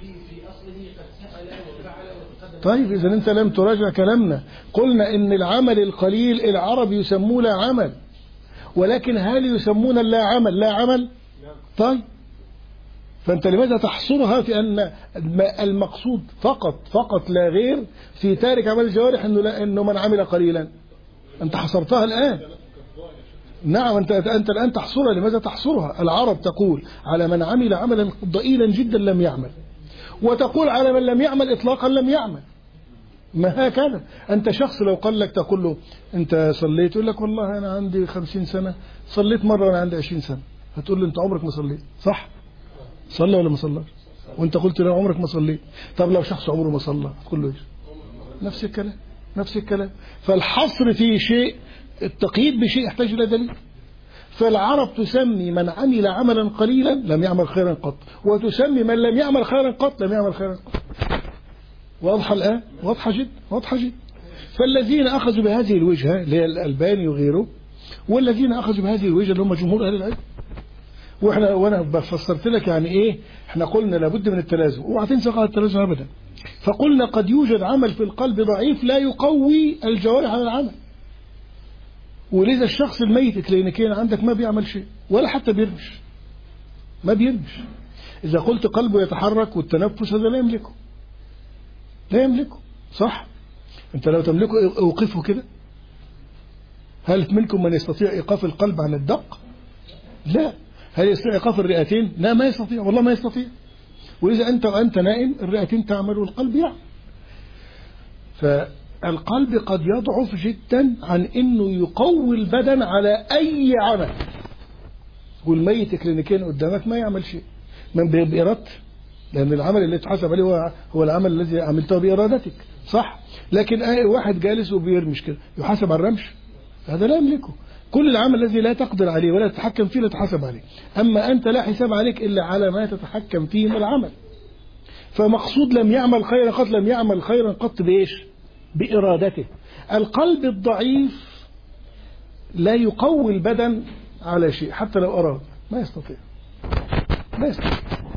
طيب إذا أنت لم تراجع كلامنا، قلنا إن العمل القليل العرب يسموه لا عمل، ولكن هل يسمون لا عمل لا عمل؟ طيب فأنت لماذا تحصرها في أن المقصود فقط فقط لا غير في تارك عمل الجوارح إنه لا إنه من عمل قليلا؟ أنت حصرتها الآن. نعم أنت أنت الآن تحصرها. لماذا تحصرها؟ العرب تقول على من عمل عملا ضئيلا جدا لم يعمل، وتقول على من لم يعمل إطلاقا لم يعمل. ما هكذا. أنت شخص لو قال لك تقول له أنت صليت، يقول لك والله أنا عندي خمسين سنة صليت مرة وأنا عندي عشرين سنة. هتقول له أنت عمرك ما صليت، صح؟ صلى ولا ما صلى؟ وأنت قلت له عمرك ما صليت. طب لو شخص عمره ما صلى تقول له إيش؟ نفس الكلام نفس الكلام. فالحصر في شيء، التقييد بشيء يحتاج إلى دليل. فالعرب تسمي من عمل عملا قليلا لم يعمل خيرا قط، وتسمي من لم يعمل خيرا قط لم يعمل خيرا قط. واضحة الآن؟ واضحة جدا واضحة جدا. فالذين أخذوا بهذه الوجهة اللي هي الألباني وغيره، والذين أخذوا بهذه الوجهة اللي هم جمهور أهل العلم. وإحنا وأنا بفسرت لك يعني إيه، إحنا قلنا لابد من التلازم، اوعى تنسى قاعدة التلازم أبدا. فقلنا قد يوجد عمل في القلب ضعيف لا يقوي الجوارح على العمل، ولذا الشخص الميت كلينيكيا عندك ما بيعمل شيء ولا حتى بيرمش، ما بيرمش. إذا قلت قلبه يتحرك والتنفس هذا لا يملكه، لا يملكه، صح؟ أنت لو تملكه اوقفه كده. هل منكم من يستطيع إيقاف القلب عن الدق؟ لا. هل يستطيع إيقاف الرئتين؟ لا ما يستطيع، والله ما يستطيع. وإذا أنت وأنت نائم الرئتين تعمل والقلب يعمل. القلب قد يضعف جدا عن انه يقوي البدن على اي عمل، والميت كلينيكيا قدامك ما يعمل شيء من بإرادته، لأن العمل اللي تحسب عليه هو هو العمل الذي عملته بإرادتك، صح؟ لكن واحد جالس وبيرمش كده يحاسب على الرمش، هذا لا يملكه. كل العمل الذي لا تقدر عليه ولا تتحكم فيه لا تحاسب عليه، أما أنت لا حساب عليك إلا على ما تتحكم فيه من العمل. فمقصود لم يعمل خيرا قط، لم يعمل خيرا قط بإيش؟ بإرادته. القلب الضعيف لا يقوي البدن على شيء حتى لو أراد، ما يستطيع ما يستطيع.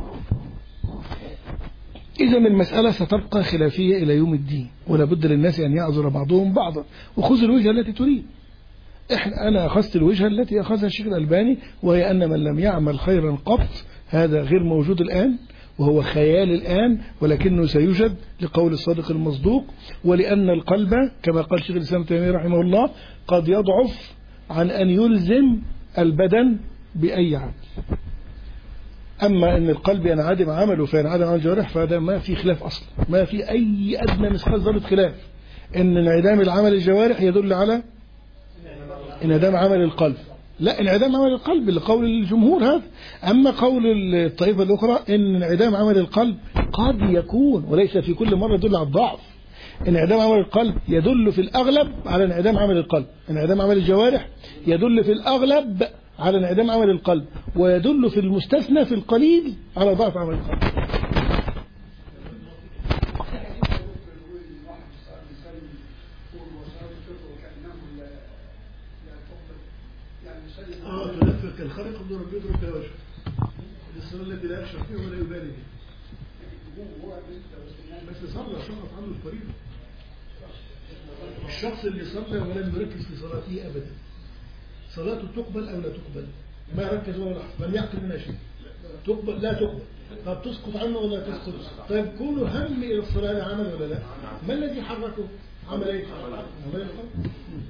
إذا المسألة ستبقى خلافية إلى يوم الدين، ولا بد للناس أن يعذر بعضهم بعضا، وخذ الوجهة التي تريد. إحنا أنا أخذت الوجهة التي أخذها الشيخ الألباني، وهي أن من لم يعمل خيرا قط هذا غير موجود الآن، وهو خيال الآن، ولكنه سيوجد لقول الصادق المصدوق، ولأن القلب كما قال شيخ الإسلام ابن تيمية رحمه الله قد يضعف عن أن يلزم البدن بأي عمل. أما أن القلب ينعدم عمله فينعدم عن الجوارح فهذا ما في خلاف أصلا، ما في أي أدنى مثقال ذرة خلاف أن انعدام العمل الجوارح يدل على انعدام عمل القلب. لا، انعدام عمل القلب لقول الجمهور هذا. أما قول الطائفة الأخرى أن انعدام عمل القلب قد يكون وليس في كل مرة يدل على الضعف. انعدام عمل القلب يدل في الأغلب على انعدام عمل القلب، انعدام عمل الجوارح يدل في الأغلب على انعدام عمل القلب، ويدل في المستثنى في القليل على ضعف عمل القلب. اه تنفق الخلق قبل ربي يضرب في وجهه الصلاة التي لا يخشى فيها ولا يبالي بها، بس صلى شرط عنه الفريضة. الشخص اللي صلى ولم يركز في صلاته أبدا صلاته تقبل أو لا تقبل، ما ركز ولا لحظة، لم يعقل منها شيء، تقبل لا تقبل. طب تسقط عنه ولا تسقط؟ طيب كونه هم إلى الصلاة عمل ولا لا؟ ما الذي حركه؟ عمل ايه؟ عمل القلب.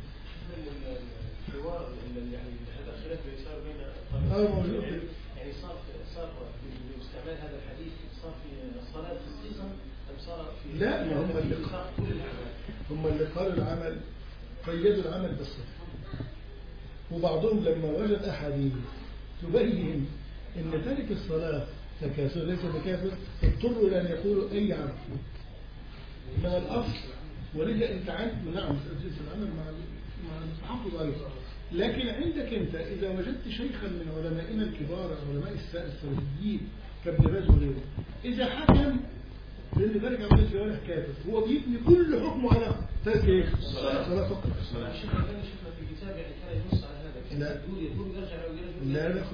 الحوار يعني هذا الخلاف اللي صار بين اه موجود يعني صار صار باستعمال هذا الحديث صار في الصلاة خصيصا أم صار في لا، ما هم اللي هم اللي قالوا العمل قيدوا العمل بالصفة، وبعضهم لما وجد أحاديث تبين أن تارك الصلاة تكاسل ليس بكافر اضطروا إلى أن يقولوا أي عمل من الأصل. ولذا أنت عندك نعم العمل مع مع التحفظ عليه، لكن عندك أنت إذا وجدت شيخا من علمائنا الكبار علماء السلفيين كابن باز وغيره، إذا حكم لأن ذلك عمل الجوارح كافر هو بيبني كل حكمه على تارك ايه؟ الصلاة فقط. في كتاب يعني كان ينص على هذا لا يقول يرجع لا لا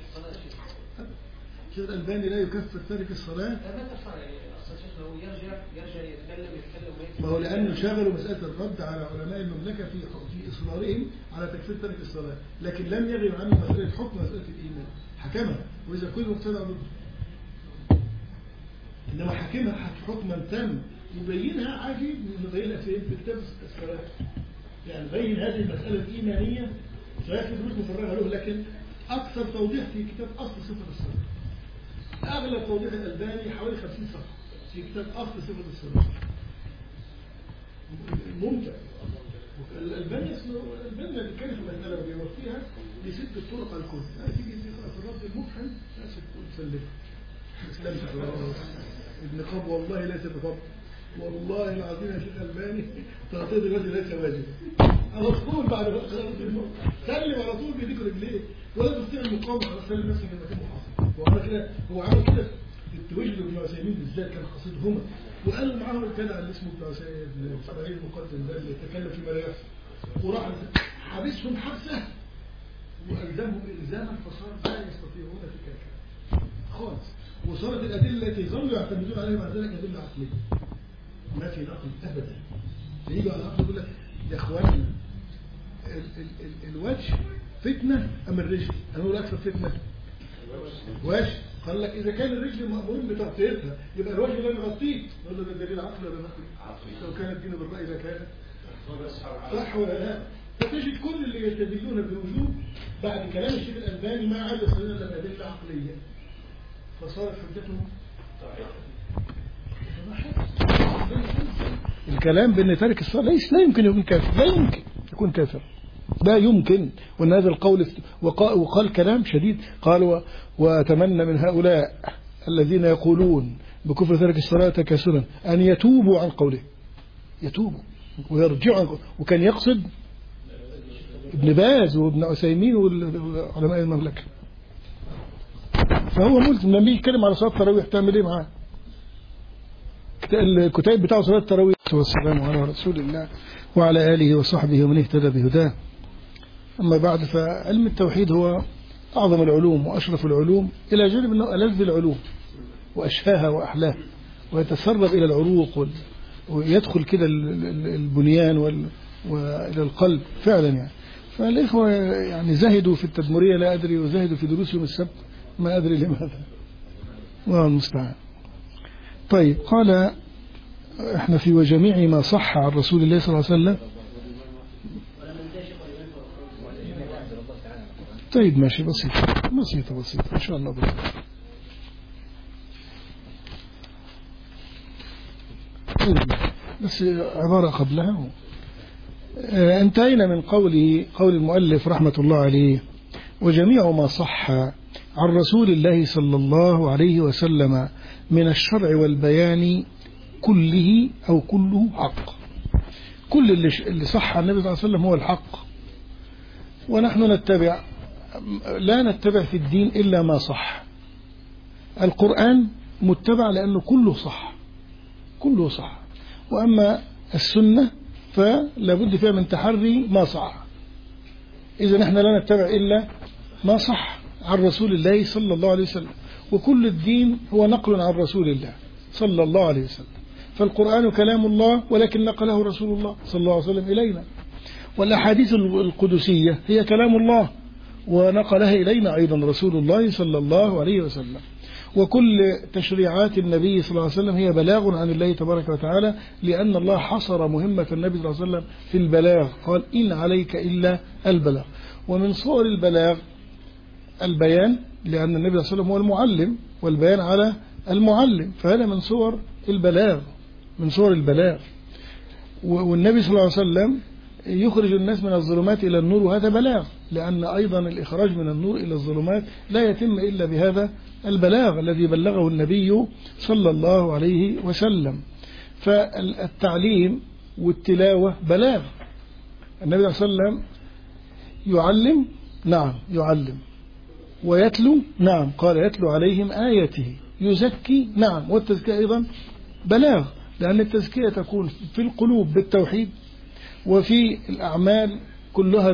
شيخ الألباني لا يكفر تارك الصلاة. لا ما تفعل يعني أصلا شيخنا هو يرجع يرجع يتكلم يتكلم ما هو لأنه شغلوا مسألة الرد على علماء المملكة في في إصرارهم على تكفير تارك الصلاة، لكن لم يغيب عنه مسألة حكم مسألة الإيمان حكمها، وإذا كل مبتدع ضده إنما حكمها حكما تام يبينها عجيب مبينها في في كتاب الصلاة، يعني بين هذه المسألة الإيمانية صحيح في دروس مفرغة له، لكن أكثر توضيح في كتاب أصل صفة الصلاة. أغلب توضيح الألباني حوالي خمسين صفحة في كتاب أصل صفة الصلاة، ممتع. الألباني اسمه الألباني اللي بيتكلم في المسألة وبيوفيها بست الطرق على الكل، يعني تيجي تقرأ في الرد المفحم ناس تقول تسلم ابن قاب والله ليس بفضل، والله العظيم يا شيخ الألباني تغطية الوجه ليس واجب. على طول بعد سلم على طول بيديك رجليه ولا تستطيع المقاومة على سلم نفسك المكان محافظ. وعمل كده هو عمل كده التوجه ابن عثيمين بالذات كان قصيدهما، وقال معاهم الكلام اللي اسمه ابن عثيمين اسماعيل المقدم ده اللي يتكلم في ملايين، وراح حبسهم حبسه والزمهم الزاما فصار لا يستطيعون في كلام خالص، وصارت الادله التي ظلوا يعتمدون عليها بعد ذلك ادله عقليه ما في نقل ابدا. يجوا على العقل يقول لك يا اخواننا ال ال ال الوجه فتنه ام الرجل؟ انا اقول اكثر فتنه وجه. قال لك اذا كان الرجل مامورين بتغطيتها يبقى الوجه ده نغطيه، نقول له ده دليل عقلي ولا نقلي؟ لو كانت دين بالراي لكانت صح ولا لا؟ فتجد كل اللي يستدلون بالوجوب بعد كلام الشيخ الألباني ما عاد يصلون إلا أدلة عقلية، فصارت حجتهم الكلام بأن تارك الصلاة ليس لا يمكن يكون كافر، لا يمكن يكون كافر، لا يمكن. وأن هذا القول وقال, وقال كلام شديد، قال وأتمنى من هؤلاء الذين يقولون بكفر تارك الصلاة تكاسلا أن يتوبوا عن قوله، يتوبوا ويرجعوا عن قوله. وكان يقصد ابن باز وابن عثيمين وعلماء المملكة. فهو ملزم لما يتكلم على صلاة التراويح تعمل ايه معاه؟ الكتاب بتاعه صلاة التراويح. والسلام على رسول الله وعلى آله وصحبه ومن اهتدى بهداه. أما بعد، فعلم التوحيد هو أعظم العلوم وأشرف العلوم، إلى جانب أنه ألذ العلوم وأشهاها وأحلاها، ويتسرب إلى العروق ويدخل كده البنيان وإلى القلب فعلا يعني. فالإخوة يعني زهدوا في التدمرية لا أدري، وزهدوا في دروس يوم السبت ما أدري لماذا، الله المستعان. طيب، قال احنا في وجميع ما صح عن رسول الله صلى الله عليه وسلم. طيب ماشي، بسيطة بسيطة بسيطة إن شاء الله بسيطة. طيب بس عبارة قبلها. اه انتهينا من قوله قول المؤلف رحمة الله عليه: وجميع ما صح عن رسول الله صلى الله عليه وسلم من الشرع والبيان كله أو كله حق. كل اللي صح عن النبي صلى الله عليه وسلم هو الحق، ونحن نتبع لا نتبع في الدين إلا ما صح. القرآن متبع لأنه كله صح، كله صح. وأما السنة فلا بد فيها من تحري ما صح. إذا نحن لا نتبع إلا ما صح عن رسول الله صلى الله عليه وسلم، وكل الدين هو نقل عن رسول الله صلى الله عليه وسلم. فالقرآن كلام الله ولكن نقله رسول الله صلى الله عليه وسلم إلينا، والأحاديث القدسية هي كلام الله ونقلها إلينا أيضا رسول الله صلى الله عليه وسلم. وكل تشريعات النبي صلى الله عليه وسلم هي بلاغ عن الله تبارك وتعالى، لأن الله حصر مهمة النبي صلى الله عليه وسلم في البلاغ، قال: إن عليك إلا البلاغ. ومن صور البلاغ البيان، لأن النبي صلى الله عليه وسلم هو المعلم، والبيان على المعلم، فهذا من صور البلاغ، من صور البلاغ. والنبي صلى الله عليه وسلم يخرج الناس من الظلمات إلى النور، وهذا بلاغ، لأن أيضا الإخراج من النور إلى الظلمات لا يتم إلا بهذا البلاغ الذي بلغه النبي صلى الله عليه وسلم. فالتعليم والتلاوة بلاغ. النبي صلى الله عليه وسلم يعلم، نعم يعلم، ويتلو، نعم قال يتلو عليهم آياته، يزكي، نعم، والتزكية أيضا بلاغ، لأن التزكية تكون في القلوب بالتوحيد، وفي الأعمال كلها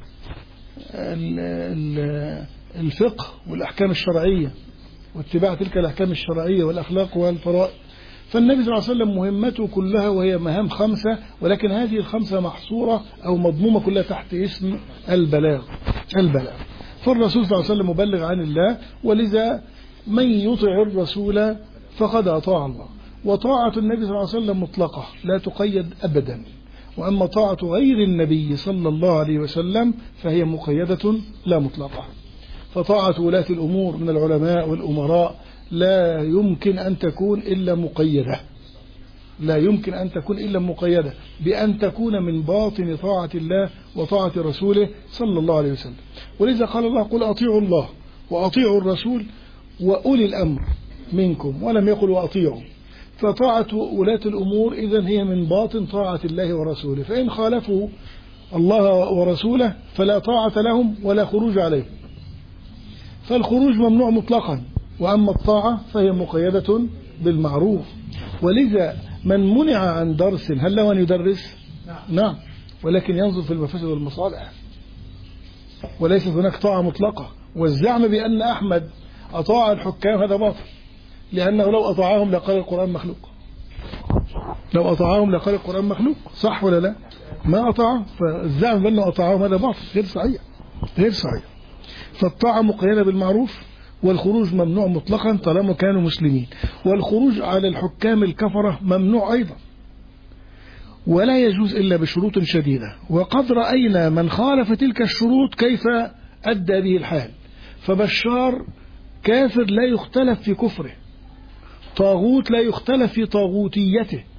بالفقه والأحكام الشرعية واتباع تلك الأحكام الشرعية والأخلاق والفرائض. فالنبي صلى الله عليه وسلم مهمته كلها وهي مهام خمسة، ولكن هذه الخمسة محصورة أو مضمومة كلها تحت اسم البلاغ. البلاغ. فالرسول صلى الله عليه وسلم مبلغ عن الله، ولذا من يطع الرسول فقد أطاع الله. وطاعة النبي صلى الله عليه وسلم مطلقة لا تقيد أبدا، وأما طاعة غير النبي صلى الله عليه وسلم فهي مقيدة لا مطلقة. فطاعة ولاة الأمور من العلماء والأمراء لا يمكن أن تكون إلا مقيدة، لا يمكن أن تكون إلا مقيدة بأن تكون من باطن طاعة الله وطاعة رسوله صلى الله عليه وسلم. ولذا قال الله: قل أطيعوا الله وأطيعوا الرسول وأولي الأمر منكم، ولم يقل وأطيعوا. فطاعة ولاة الأمور إذن هي من باطن طاعة الله ورسوله، فإن خالفوا الله ورسوله فلا طاعة لهم ولا خروج عليهم. فالخروج ممنوع مطلقا، وأما الطاعة فهي مقيدة بالمعروف. ولذا من منع عن درس هل له أن يدرس؟ نعم، ولكن ينظر في المفاسد والمصالح، وليست هناك طاعة مطلقة. والزعم بأن أحمد أطاع الحكام هذا باطل، لأنه لو أطاعهم لقال القرآن مخلوق، لو أطاعهم لقال القرآن مخلوق، صح ولا لا؟ ما أطاعهم، فالزعم بأنه أطاعهم هذا باطل، غير صحيح، غير صحيح. فالطاعة مقيدة بالمعروف، والخروج ممنوع مطلقا طالما كانوا مسلمين. والخروج على الحكام الكفرة ممنوع أيضا، ولا يجوز إلا بشروط شديدة. وقد رأينا من خالف تلك الشروط كيف أدى به الحال. فبشار كافر لا يختلف في كفره، طاغوت لا يختلف في طاغوتيته،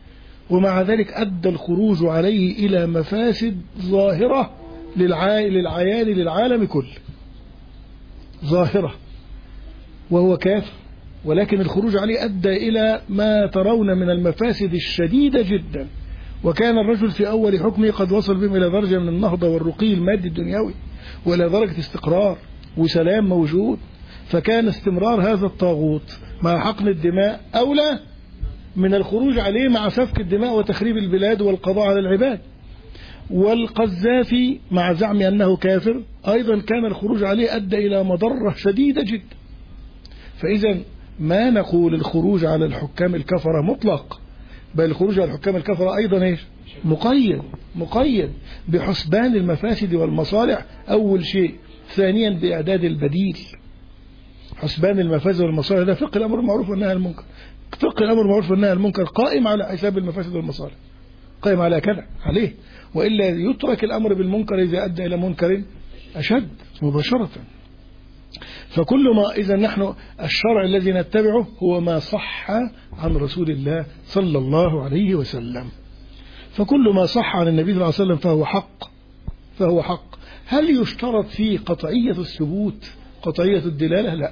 ومع ذلك أدى الخروج عليه إلى مفاسد ظاهرة للعيان للعالم كله، ظاهرة، وهو كافر، ولكن الخروج عليه أدى إلى ما ترون من المفاسد الشديدة جدا. وكان الرجل في أول حكمه قد وصل بهم إلى درجة من النهضة والرقي المادي الدنيوي، وإلى درجة استقرار وسلام موجود. فكان استمرار هذا الطاغوت مع حقن الدماء أولى من الخروج عليه مع سفك الدماء وتخريب البلاد والقضاء على العباد. والقذافي مع زعم أنه كافر أيضا كان الخروج عليه أدى إلى مضرة شديدة جدا. فإذا ما نقول الخروج على الحكام الكفرة مطلق، بل الخروج على الحكام الكفرة أيضا إيش؟ مقيد مقيد بحسبان المفاسد والمصالح أول شيء، ثانيا بإعداد البديل. حسبان المفاسد والمصالح ده فقه الأمر المعروف والنهي عن المنكر. فقه الأمر المعروف والنهي عن المنكر قائم على حساب المفاسد والمصالح، قائم على كذا عليه، وإلا يترك الأمر بالمنكر إذا أدى إلى منكر أشد مباشرة. فكل ما إذا نحن الشرع الذي نتبعه هو ما صح عن رسول الله صلى الله عليه وسلم. فكل ما صح عن النبي صلى الله عليه وسلم فهو حق فهو حق. هل يشترط فيه قطعية الثبوت قطعية الدلالة؟ لا،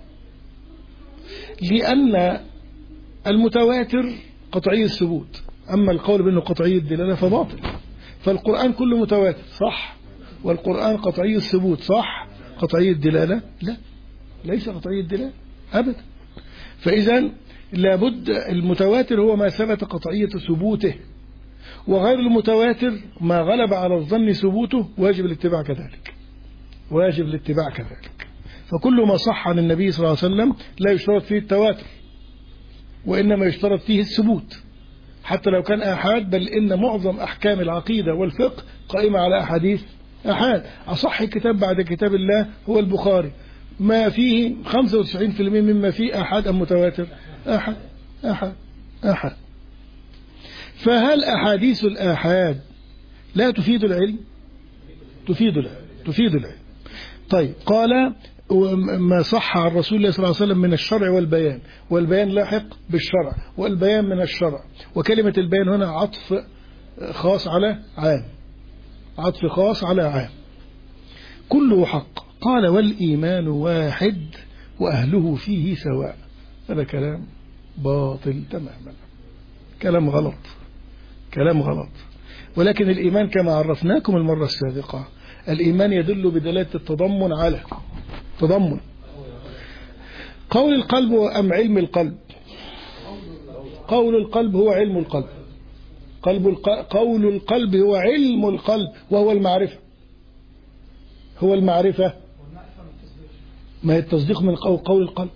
لأن المتواتر قطعي الثبوت، أما القول بأنه قطعي الدلالة فباطل. فالقرآن كله متواتر صح، والقرآن قطعي الثبوت صح، قطعي الدلالة لا، ليس قطعي الدلالة أبدا. فإذا لابد المتواتر هو ما ثبت قطعية ثبوته، وغير المتواتر ما غلب على الظن ثبوته واجب الاتباع كذلك، واجب الاتباع كذلك. فكل ما صح عن النبي صلى الله عليه وسلم لا يشترط فيه التواتر، وإنما يشترط فيه الثبوت حتى لو كان آحاد، بل إن معظم أحكام العقيدة والفقه قائمة على أحاديث آحاد. أصح كتاب بعد كتاب الله هو البخاري، ما فيه خمسة وتسعين بالمئة مما فيه آحاد أم متواتر؟ آحاد آحاد آحاد. فهل أحاديث الآحاد لا تفيد العلم؟ تفيد العلم تفيد العلم. طيب، قال ما صح عن رسول الله صلى الله عليه وسلم من الشرع والبيان، والبيان لاحق بالشرع، والبيان من الشرع، وكلمة البيان هنا عطف خاص على عام، عطف خاص على عام، كله حق. قال والإيمان واحد وأهله فيه سواء. هذا كلام باطل تماما، كلام غلط، كلام غلط. ولكن الإيمان كما عرفناكم المرة السابقة، الإيمان يدل بدلالة التضمن على تضمن قول القلب أم علم القلب. قول القلب هو علم القلب، قلب الق... قول القلب هو علم القلب، وهو المعرفة، هو المعرفة. ما هي التصديق من قول, قول القلب.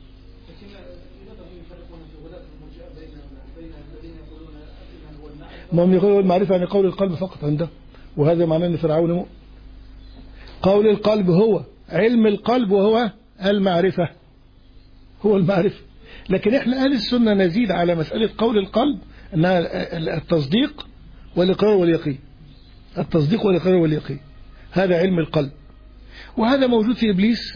ما هم يقولوا المعرفة عن قول القلب فقط عنده، وهذا معناه أن فرعون مؤمن. قول القلب هو علم القلب وهو المعرفة، هو المعرفة. لكن احنا أهل السنة نزيد على مسألة قول القلب أنها التصديق والإقرار واليقين، التصديق والإقرار واليقين، هذا علم القلب. وهذا موجود في إبليس،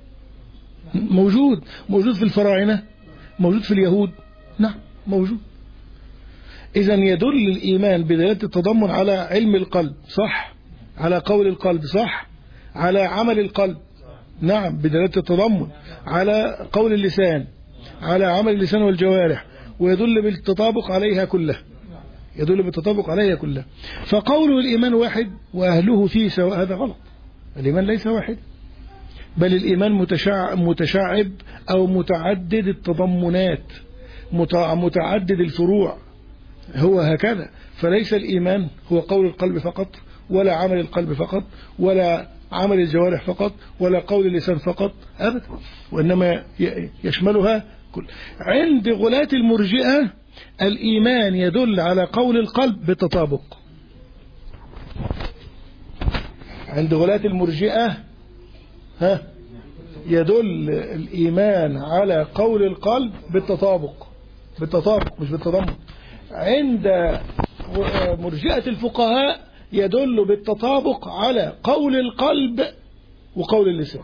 موجود موجود في الفراعنة، موجود في اليهود، نعم موجود. إذن يدل الإيمان بدلالة التضمن على علم القلب صح، على قول القلب صح، على عمل القلب نعم بدلالة التضمن، على قول اللسان، على عمل اللسان والجوارح، ويدل بالتطابق عليها كلها، يدل بالتطابق عليها كلها. فقوله الإيمان واحد وأهله فيه سواء هذا غلط. الإيمان ليس واحد، بل الإيمان متشعب, متشعب أو متعدد التضمنات، متعدد الفروع، هو هكذا. فليس الإيمان هو قول القلب فقط، ولا عمل القلب فقط، ولا عمل الجوارح فقط، ولا قول اللسان فقط أبدا، وإنما يشملها كل. عند غلاة المرجئة الإيمان يدل على قول القلب بالتطابق. عند غلاة المرجئة ها يدل الإيمان على قول القلب بالتطابق، بالتطابق مش بالتضمن. عند مرجئة الفقهاء يدل بالتطابق على قول القلب وقول اللسان،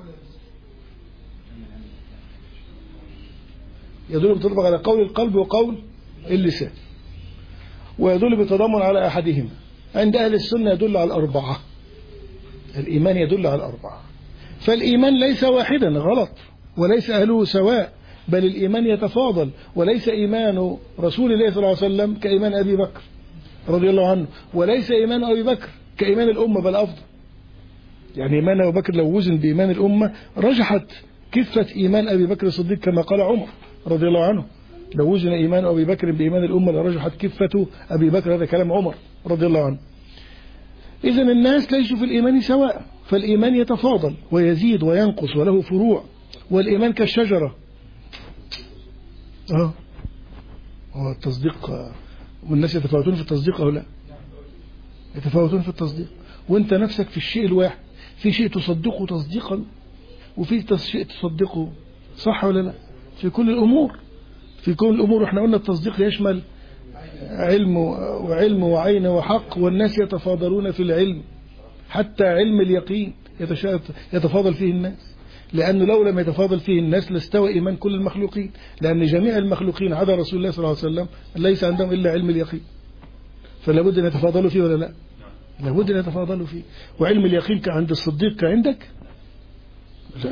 يدل بالتطابق على قول القلب وقول اللسان. ويدل بتضمن على أحدهما. عند أهل السنة يدل على الأربعة، الإيمان يدل على الأربعة. فالإيمان ليس واحدا، غلط، وليس أهله سواء، بل الإيمان يتفاضل، وليس إيمان رسول الله صلى الله عليه وسلم كإيمان أبي بكر رضي الله عنه، وليس إيمان أبي بكر كإيمان الأمة بل أفضل. يعني إيمان أبي بكر لو وزن بإيمان الأمة رجحت كفة إيمان أبي بكر الصديق كما قال عمر رضي الله عنه، لو وزن إيمان أبي بكر بإيمان الأمة لرجحت كفة أبي بكر، هذا كلام عمر رضي الله عنه. إذن الناس ليسوا في الإيمان سواء، فالإيمان يتفاضل ويزيد وينقص وله فروع، والإيمان كالشجرة. اه هو التصديق، والناس يتفاوتون في التصديق أو لا؟ يتفاوتون في التصديق، وانت نفسك في الشيء الواحد، في شيء تصدقه تصديقا وفي شيء تصدقه، صح ولا لا؟ في كل الأمور، في كل الأمور. احنا قلنا التصديق يشمل علم وعلم وعين وحق، والناس يتفاضلون في العلم، حتى علم اليقين يتفاضل فيه الناس، لأنه لو لم يتفاضل فيه الناس لاستوى إيمان كل المخلوقين، لأن جميع المخلوقين عدا رسول الله صلى الله عليه وسلم ليس عندهم إلا علم اليقين، فلا بد أن يتفاضلوا فيه ولا لا؟ لا بد أن يتفاضلوا فيه. وعلم اليقين عند الصديق كعندك؟ لا.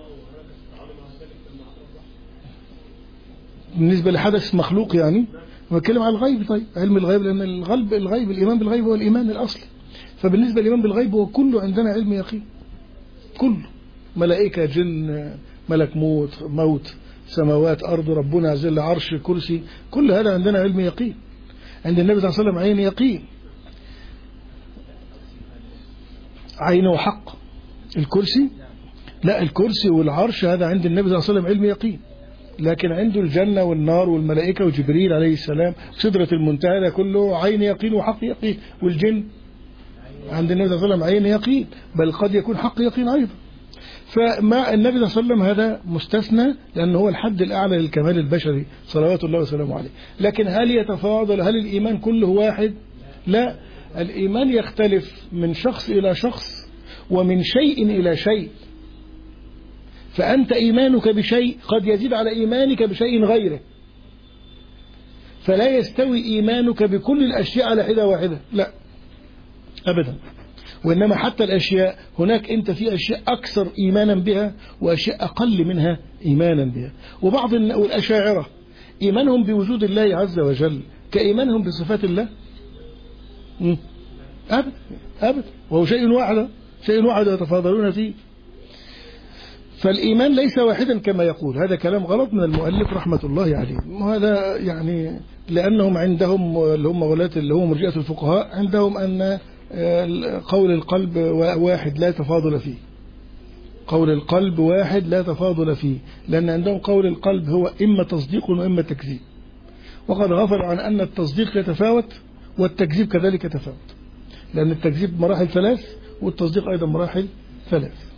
بالنسبة لحدث مخلوق يعني بتكلم على الغيب. طيب علم الغيب، لأن الغيب الغيب الإيمان بالغيب هو الإيمان الأصلي، فبالنسبة للإيمان بالغيب هو كله عندنا علم يقين، كله، ملائكة، جن، ملك موت موت سماوات أرض، ربنا عز وجل، عرش، كرسي، كل هذا عندنا علم يقين. عند النبي صلى الله عليه وسلم عين يقين، عين وحق. الكرسي لا، الكرسي والعرش هذا عند النبي صلى الله عليه وسلم علم يقين، لكن عنده الجنة والنار والملائكة وجبريل عليه السلام، سدرة المنتهى، ده كله عين يقين وحق يقين. والجن عند النبي صلى الله عليه وسلم عين يقين، بل قد يكون حق يقين أيضا. فمع النبي صلى الله عليه وسلم هذا مستثنى، لأنه هو الحد الأعلى للكمال البشري صلوات الله وسلامه عليه. لكن هل يتفاضل؟ هل الإيمان كله واحد؟ لا، الإيمان يختلف من شخص إلى شخص ومن شيء إلى شيء. فأنت إيمانك بشيء قد يزيد على إيمانك بشيء غيره، فلا يستوي إيمانك بكل الأشياء على حدة واحدة، لا أبدا. وإنما حتى الأشياء هناك أنت في أشياء أكثر إيمانا بها وأشياء أقل منها إيمانا بها. وبعض الأشاعرة إيمانهم بوجود الله عز وجل كإيمانهم بصفات الله، أبدا أبدا، وهو شيء واحد، شيء واحد يتفاضلون فيه. فالإيمان ليس واحدا كما يقول، هذا كلام غلط من المؤلف رحمة الله عليه. وهذا يعني لأنهم عندهم اللي هم ولاة اللي هم مرجئة الفقهاء عندهم أن قول القلب واحد لا تفاضل فيه، قول القلب واحد لا تفاضل فيه، لأن عندهم قول القلب هو إما تصديق وإما تكذيب، وقد غفلوا عن أن التصديق يتفاوت والتكذيب كذلك يتفاوت، لأن التكذيب مراحل ثلاث والتصديق أيضا مراحل ثلاث.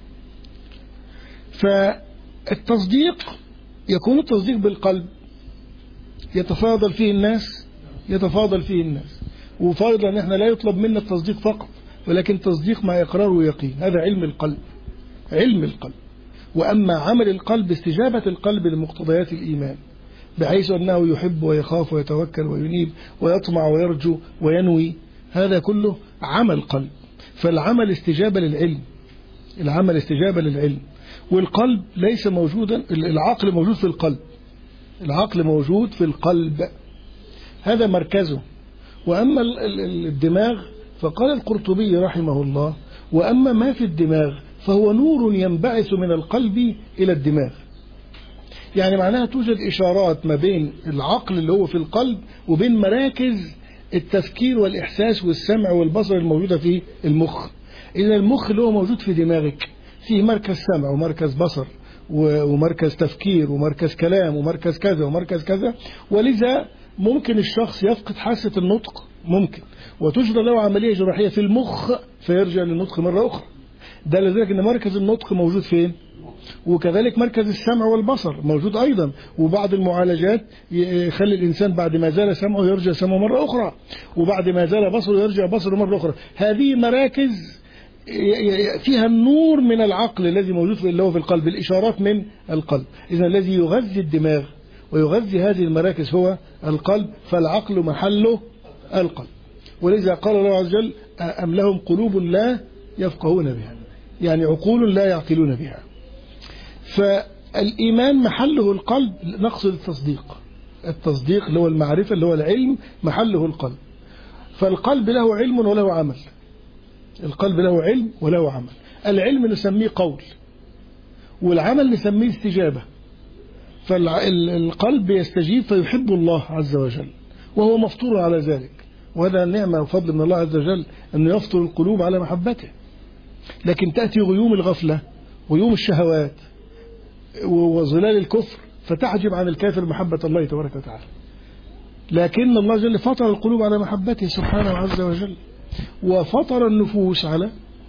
فالتصديق يكون التصديق بالقلب يتفاضل فيه الناس، يتفاضل فيه الناس، وفرضا ان احنا لا يطلب منا التصديق فقط، ولكن تصديق مع اقرار ويقين، هذا علم القلب، علم القلب. واما عمل القلب استجابة القلب لمقتضيات الايمان، بحيث انه يحب ويخاف ويتوكل وينيب ويطمع ويرجو وينوي، هذا كله عمل قلب. فالعمل استجابة للعلم، العمل استجابة للعلم. والقلب ليس موجودا، العقل موجود في القلب، العقل موجود في القلب، هذا مركزه. وأما الدماغ فقال القرطبي رحمه الله: وأما ما في الدماغ فهو نور ينبعث من القلب إلى الدماغ. يعني معناها توجد إشارات ما بين العقل اللي هو في القلب وبين مراكز التفكير والإحساس والسمع والبصر الموجودة في المخ. إذا المخ اللي هو موجود في دماغك فيه مركز سمع ومركز بصر ومركز تفكير ومركز كلام ومركز كذا ومركز كذا، ولذا ممكن الشخص يفقد حاسة النطق، ممكن، وتجرى له عملية جراحية في المخ فيرجع للنطق مرة أخرى. ده لذلك أن مركز النطق موجود فين؟ وكذلك مركز السمع والبصر موجود أيضا. وبعض المعالجات يخلي الإنسان بعد ما زال سمعه يرجع سمعه مرة أخرى، وبعد ما زال بصره يرجع بصره مرة أخرى. هذه مراكز فيها النور من العقل الذي موجود في اللي هو في القلب، الإشارات من القلب. إذن الذي يغذي الدماغ ويغذي هذه المراكز هو القلب، فالعقل محله القلب. ولذا قال الله عز وجل أم لهم قلوب لا يفقهون بها، يعني عقول لا يعقلون بها. فالإيمان محله القلب، نقصد التصديق. التصديق اللي هو المعرفة اللي هو العلم محله القلب. فالقلب له علم وله عمل. القلب له علم وله عمل. العلم نسميه قول، والعمل نسميه استجابة. فالقلب يستجيب فيحب الله عز وجل، وهو مفطور على ذلك، وهذا نعمة وفضل من الله عز وجل أنه يفطر القلوب على محبته. لكن تأتي غيوم الغفلة، غيوم الشهوات، وظلال الكفر، فتحجب عن الكافر محبة الله تبارك وتعالى. لكن الله جل فطر القلوب على محبته سبحانه عز وجل، وفطر النفوس على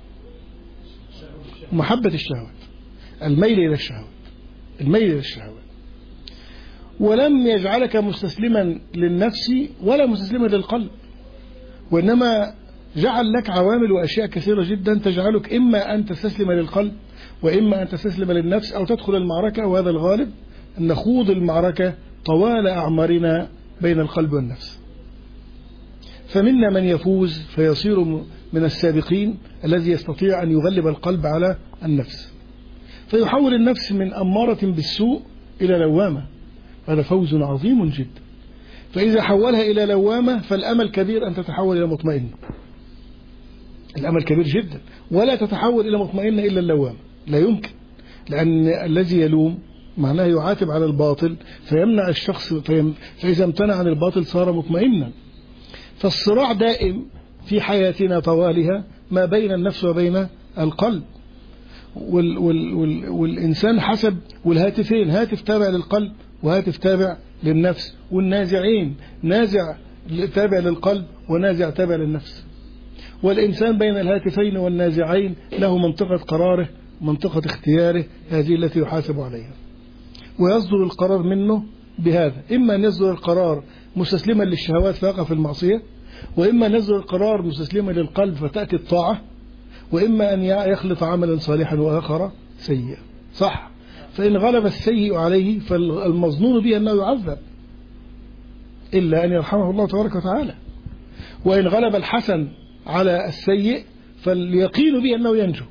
محبة الشهوات، الميل إلى الشهوات، الميل إلى الشهوات. ولم يجعلك مستسلما للنفس ولا مستسلما للقلب، وإنما جعل لك عوامل وأشياء كثيرة جدا تجعلك إما أن تستسلم للقلب وإما أن تستسلم للنفس، أو تدخل المعركة، وهذا الغالب أن نخوض المعركة طوال أعمارنا بين القلب والنفس. فمنا من يفوز فيصير من السابقين الذي يستطيع أن يغلب القلب على النفس، فيحول النفس من أمارة بالسوء إلى لوامة. هذا فوز عظيم جدا. فإذا حولها إلى لوامة فالأمل كبير أن تتحول إلى مطمئن. الأمل كبير جدا، ولا تتحول إلى مطمئن إلا اللوامة، لا يمكن. لأن الذي يلوم معناه يعاتب على الباطل فيمنع الشخص، فإذا امتنع عن الباطل صار مطمئنا. فالصراع دائم في حياتنا طوالها ما بين النفس وبين القلب. وال وال وال والإنسان حسب، والهاتفين، هاتف تابع للقلب وهاتف تابع للنفس، والنازعين نازع تابع للقلب ونازع تابع للنفس. والإنسان بين الهاتفين والنازعين له منطقة قراره، منطقة اختياره، هذه التي يحاسب عليها. ويصدر القرار منه بهذا، إما أن يصدر القرار مستسلما للشهوات فيقع في المعصية، وإما أن يصدر القرار مستسلما للقلب فتأتي الطاعة، وإما أن يخلط عملا صالحا وآخر سيئا. صح؟ فإن غلب السيء عليه فالمظنون به أنه يعذب إلا أن يرحمه الله تبارك وتعالى. وإن غلب الحسن على السيء فاليقين به أنه ينجو.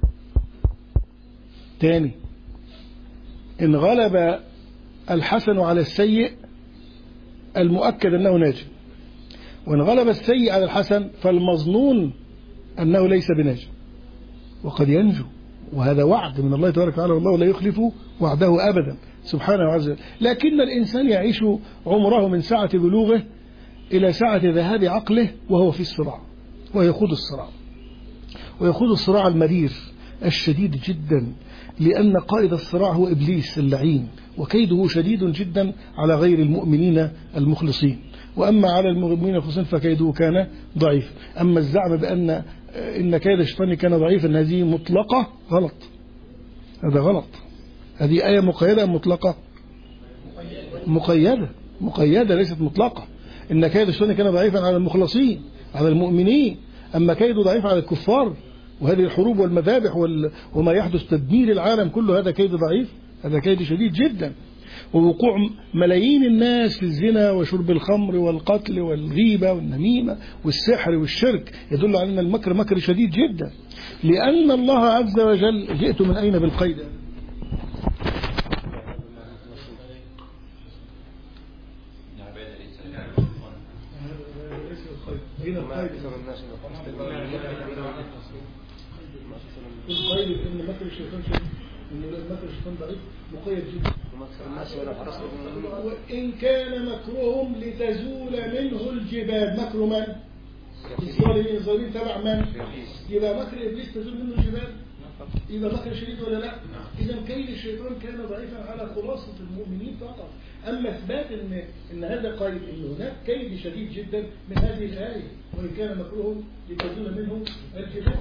تاني، إن غلب الحسن على السيء المؤكد أنه ناجي، وإن غلب السيء على الحسن فالمظنون أنه ليس بناجي وقد ينجو. وهذا وعد من الله تبارك وتعالى، والله لا يخلف وعده أبدا سبحانه وعز وجل. لكن الإنسان يعيش عمره من ساعة بلوغه إلى ساعة ذهاب عقله وهو في الصراع، ويخوض الصراع، ويخوض الصراع المرير الشديد جدا، لأن قائد الصراع هو إبليس اللعين، وكيده شديد جدا على غير المؤمنين المخلصين. وأما على المؤمنين المخلصين فكيده كان ضعيف. أما الزعم بأن إن كيد الشيطان كان ضعيفا هذه مطلقة غلط، هذا غلط. هذه آية مقيدة مطلقة، مقيدة مقيدة ليست مطلقة. إن كيد الشيطان كان ضعيفا على المخلصين على المؤمنين، أما كيده ضعيف على الكفار. وهذه الحروب والمذابح وما يحدث تدمير العالم كله هذا كيد ضعيف، هذا كيد شديد جدا. ووقوع ملايين الناس في الزنا وشرب الخمر والقتل والغيبة والنميمة والسحر والشرك يدل على أن المكر مكر شديد جدا، لأن الله عز وجل جئت من أين بالقيد؟ القيد إن مكر الشيطان شديد، إن مكر الشيطان ضعيف مقيد جدا. وإن كان مكرهم لتزول منه الجبال، مكر من؟ الظالمين. الظالمين تبع من؟ يبقى مكر إبليس تزول منه الجبال، يبقى مكر شديد ولا لا؟ إذا كيد الشيطان كان ضعيفا على خلاصة المؤمنين فقط. أما إثبات إن إن هذا قيد، إن هناك كيد شديد جدا من هذه الآية، وإن كان مكرهم لتزول منه الجبال.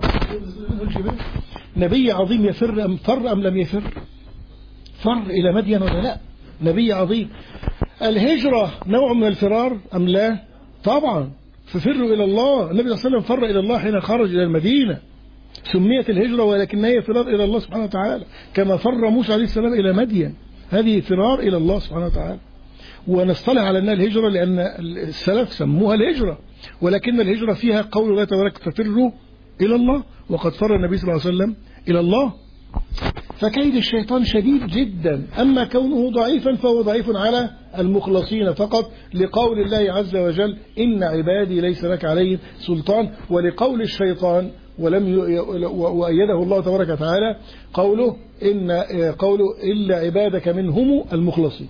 نبي عظيم يفر أم فر أم لم يفر؟ فر إلى مدين ولا لا؟ نبي عظيم. الهجرة نوع من الفرار أم لا؟ طبعا. ففروا إلى الله. النبي صلى الله عليه وسلم فر إلى الله حين خرج إلى المدينة، سميت الهجرة ولكنها هي فرار إلى الله سبحانه وتعالى، كما فر موسى عليه السلام إلى مدين، هذه فرار إلى الله سبحانه وتعالى. ونصطلح على أنها الهجرة لأن السلف سموها الهجرة، ولكن الهجرة فيها قول الله تبارك ففروا إلى الله، وقد فر النبي صلى الله عليه وسلم إلى الله. فكيد الشيطان شديد جدا، أما كونه ضعيفا فهو ضعيف على المخلصين فقط، لقول الله عز وجل إن عبادي ليس لك عليهم سلطان، ولقول الشيطان ولم ي... وأيده الله تبارك وتعالى قوله إن قوله إلا عبادك منهم المخلصين.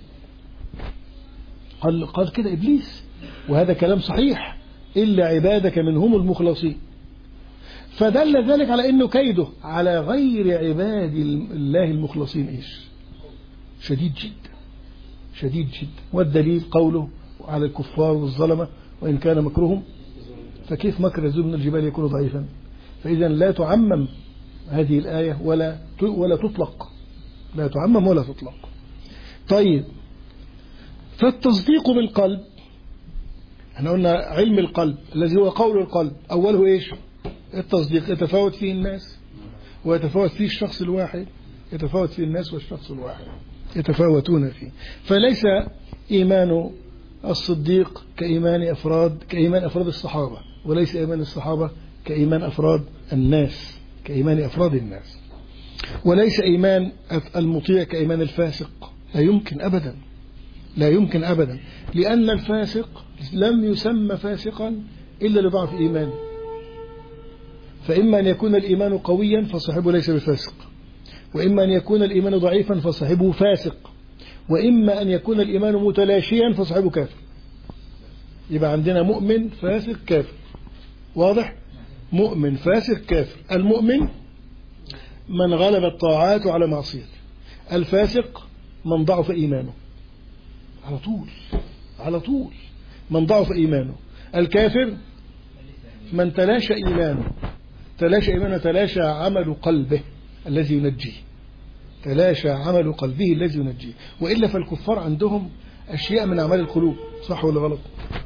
قال قال كده إبليس، وهذا كلام صحيح، إلا عبادك منهم المخلصين. فدل ذلك على أنه كيده على غير عباد الله المخلصين إيش شديد جدا شديد جدا. والدليل قوله على الكفار والظلمة وإن كان مكرهم فكيف مكر يزول من الجبال يكون ضعيفا. فإذا لا تعمم هذه الآية ولا ولا تطلق، لا تعمم ولا تطلق. طيب، فالتصديق بالقلب، احنا قلنا علم القلب الذي هو قول القلب أوله إيش؟ التصديق. يتفاوت فيه الناس ويتفاوت فيه الشخص الواحد، يتفاوت فيه الناس والشخص الواحد يتفاوتون فيه. فليس إيمان الصديق كإيمان أفراد كإيمان أفراد الصحابة، وليس إيمان الصحابة كإيمان أفراد الناس كإيمان أفراد الناس، وليس إيمان المطيع كإيمان الفاسق. لا يمكن أبدا، لا يمكن أبدا، لأن الفاسق لم يسمى فاسقا إلا لضعف إيمانه. فإما أن يكون الإيمان قويا فصاحبه ليس بفاسق، وإما أن يكون الإيمان ضعيفا فصاحبه فاسق، وإما أن يكون الإيمان متلاشيا فصاحبه كافر. يبقى عندنا مؤمن فاسق كافر، واضح؟ مؤمن فاسق كافر. المؤمن من غلب الطاعات على معصيته، الفاسق من ضعف إيمانه على طول على طول من ضعف إيمانه. الكافر من تلاشى إيمانه، تلاشى إيمانه تلاشى عمل قلبه الذي ينجيه، تلاشى عمل قلبه الذي ينجيه. وإلا فالكفار عندهم أشياء من أعمال القلوب، صح ولا غلط؟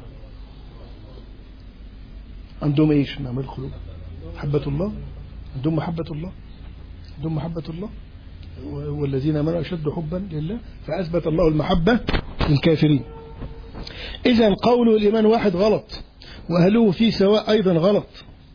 عندهم إيش من أعمال القلوب؟ محبة الله، عندهم محبة الله، عندهم محبة الله، والذين آمنوا أشد حبا لله، فأثبت الله المحبة للكافرين. إذن قول الإيمان واحد غلط، وأهله فيه سواء أيضا غلط،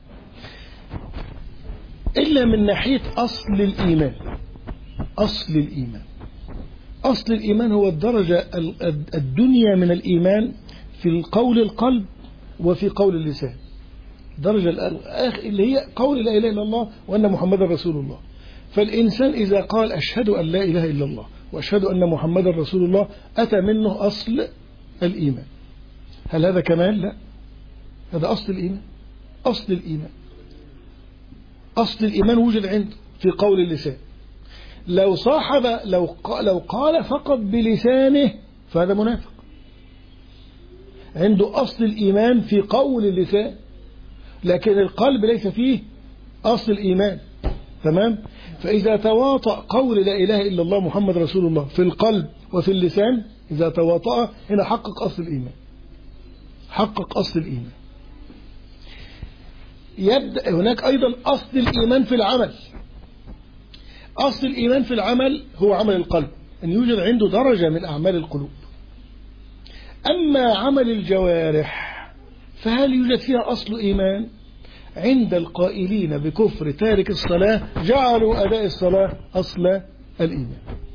إلا من ناحية أصل الإيمان. أصل الإيمان أصل الإيمان هو الدرجة الدنيا من الإيمان في القول القلب وفي قول اللسان. درجة اللي هي قول لا إله إلا الله وأن محمد رسول الله. فالإنسان إذا قال أشهد أن لا إله إلا الله وأشهد أن محمد رسول الله أتى منه أصل الإيمان. هل هذا كمال؟ لا، هذا أصل الإيمان. أصل الإيمان أصل الإيمان وجد عنده في قول اللسان. لو صاحب لو لو قال فقط بلسانه فهذا منافق. عنده أصل الإيمان في قول اللسان، لكن القلب ليس فيه أصل الإيمان. تمام؟ فإذا تواطأ قول لا إله إلا الله محمد رسول الله في القلب وفي اللسان، إذا تواطأ هنا حقق أصل الإيمان، حقق أصل الإيمان. يبدأ هناك أيضا أصل الإيمان في العمل. أصل الإيمان في العمل هو عمل القلب، أن يوجد عنده درجة من أعمال القلوب. أما عمل الجوارح فهل يوجد فيها أصل إيمان؟ عند القائلين بكفر تارك الصلاة جعلوا أداء الصلاة أصل الإيمان،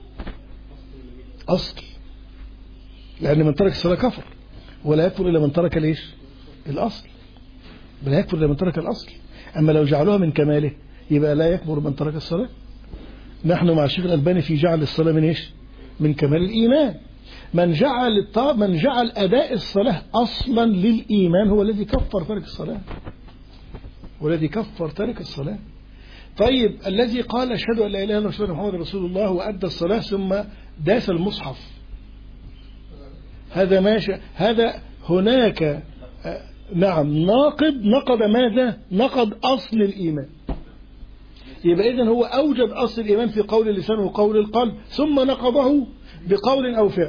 أصل، لأن من ترك الصلاة كفر، ولا يكفر إلا من ترك ليش؟ الأصل، ولا يكفر إلا من ترك الأصل. أما لو جعلوها من كماله يبقى لا يكفر من ترك الصلاة. نحن مع الشيخ الألباني في جعل الصلاة من إيش؟ من كمال الإيمان. من جعل من جعل أداء الصلاة أصلا للإيمان هو الذي كفر ترك الصلاة، والذي كفر ترك الصلاة. طيب، الذي قال أشهد أن لا إله إلا الله وأشهد أن محمد رسول الله وأدى الصلاة ثم داس المصحف، هذا ماشي، هذا هناك نعم ناقض، نقض ماذا؟ نقض أصل الإيمان. يبقى إذن هو أوجد أصل الإيمان في قول اللسان وقول القلب، ثم نقضه بقول أو فعل.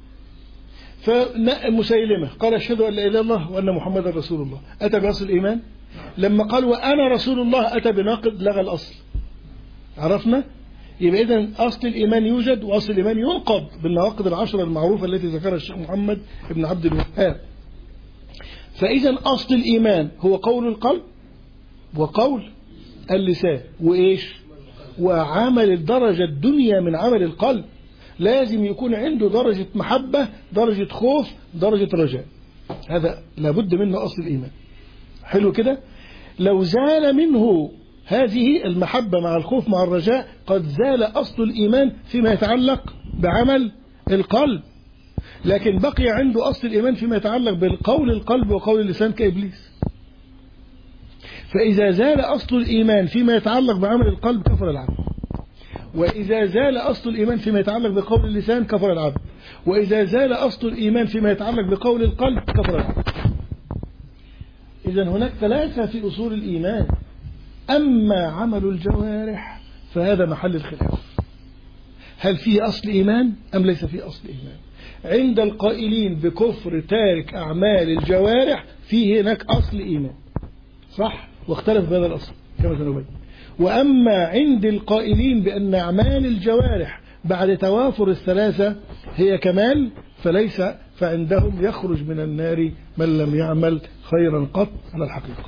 فمسيلمة قال أشهد أن لا إله إلا الله وأن محمد رسول الله، أتى بأصل الإيمان. لما قال وأنا رسول الله أتى بناقض، لغى الأصل. عرفنا؟ يبقى إذن أصل الإيمان يوجد وأصل الإيمان ينقض بالنواقض العشرة المعروفة التي ذكرها الشيخ محمد بن عبد الوهاب. فإذا أصل الإيمان هو قول القلب وقول اللسان وإيش وعمل الدرجة الدنيا من عمل القلب. لازم يكون عنده درجة محبة، درجة خوف، درجة رجاء. هذا لابد منه أصل الإيمان. حلو كده. لو زال منه هذه المحبة مع الخوف مع الرجاء قد زال أصل الإيمان فيما يتعلق بعمل القلب. لكن بقي عنده أصل الإيمان فيما يتعلق بالقول القلب وقول اللسان كإبليس. فإذا زال أصل الإيمان فيما يتعلق بعمل القلب كفر العبد، وإذا زال أصل الإيمان فيما يتعلق بقول اللسان كفر العبد، وإذا زال أصل الإيمان فيما يتعلق بقول القلب كفر العبد. إذن هناك ثلاثة في أصول الإيمان. أما عمل الجوارح فهذا محل الخلاف، هل فيه أصل إيمان أم ليس فيه أصل إيمان؟ عند القائلين بكفر تارك أعمال الجوارح فيه هناك أصل إيمان، صح؟ واختلف بهذا الأصل كما سنبين. وأما عند القائلين بأن أعمال الجوارح بعد توافر الثلاثة هي كمال فليس، فعندهم يخرج من النار من لم يعمل خيرا قط على الحقيقة.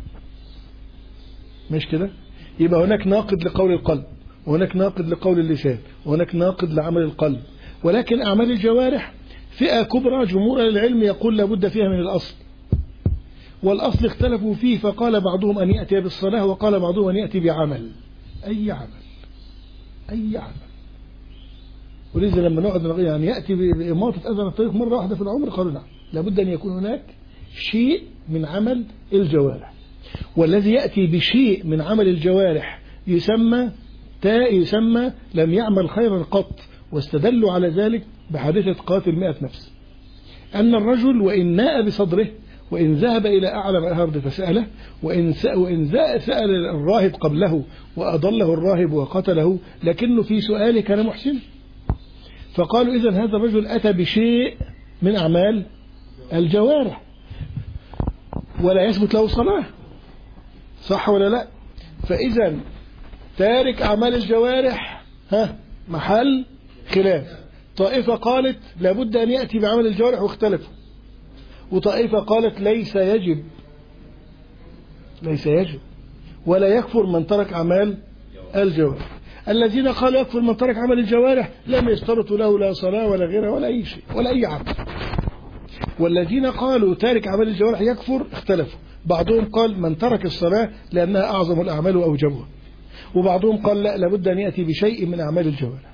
مش كده؟ يبقى هناك ناقض لقول القلب، وهناك ناقض لقول اللسان، وهناك ناقض لعمل القلب. ولكن أعمال الجوارح فئة كبرى جمهور العلم يقول لابد فيها من الأصل، والأصل اختلفوا فيه، فقال بعضهم أن يأتي بالصلاة وقال بعضهم أن يأتي بعمل. أي عمل أي عمل. ولذا لما نقعد نقول يعني يأتي بإماطة أذى الطريق مرة واحدة في العمر قالوا نعم، لابد أن يكون هناك شيء من عمل الجوارح. والذي يأتي بشيء من عمل الجوارح يسمى تاء يسمى لم يعمل خيرا قط. واستدلوا على ذلك بحادثة قاتل مئة نفس، أن الرجل وإن ناء بصدره وإن ذهب إلى أعلى الأرض فسأله وإن وإن سأل الراهب قبله وأضله الراهب وقتله لكنه في سؤاله كان محسنا. فقالوا إذن هذا الرجل أتى بشيء من أعمال الجوارح ولا يثبت له صلاة، صح ولا لا؟ فإذا تارك أعمال الجوارح ها محل خلاف. طائفة قالت لابد أن يأتي بعمل الجوارح واختلفوا، وطائفة قالت ليس يجب ليس يجب ولا يكفر من ترك أعمال الجوارح. الذين قالوا يكفر من ترك عمل الجوارح لم يشترطوا له لا صلاة ولا غيرها ولا أي شيء ولا أي عمل. والذين قالوا تارك عمل الجوارح يكفر اختلفوا، بعضهم قال من ترك الصلاة لأنها أعظم الأعمال وأوجبها، وبعضهم قال لا لابد أن يأتي بشيء من أعمال الجوارح.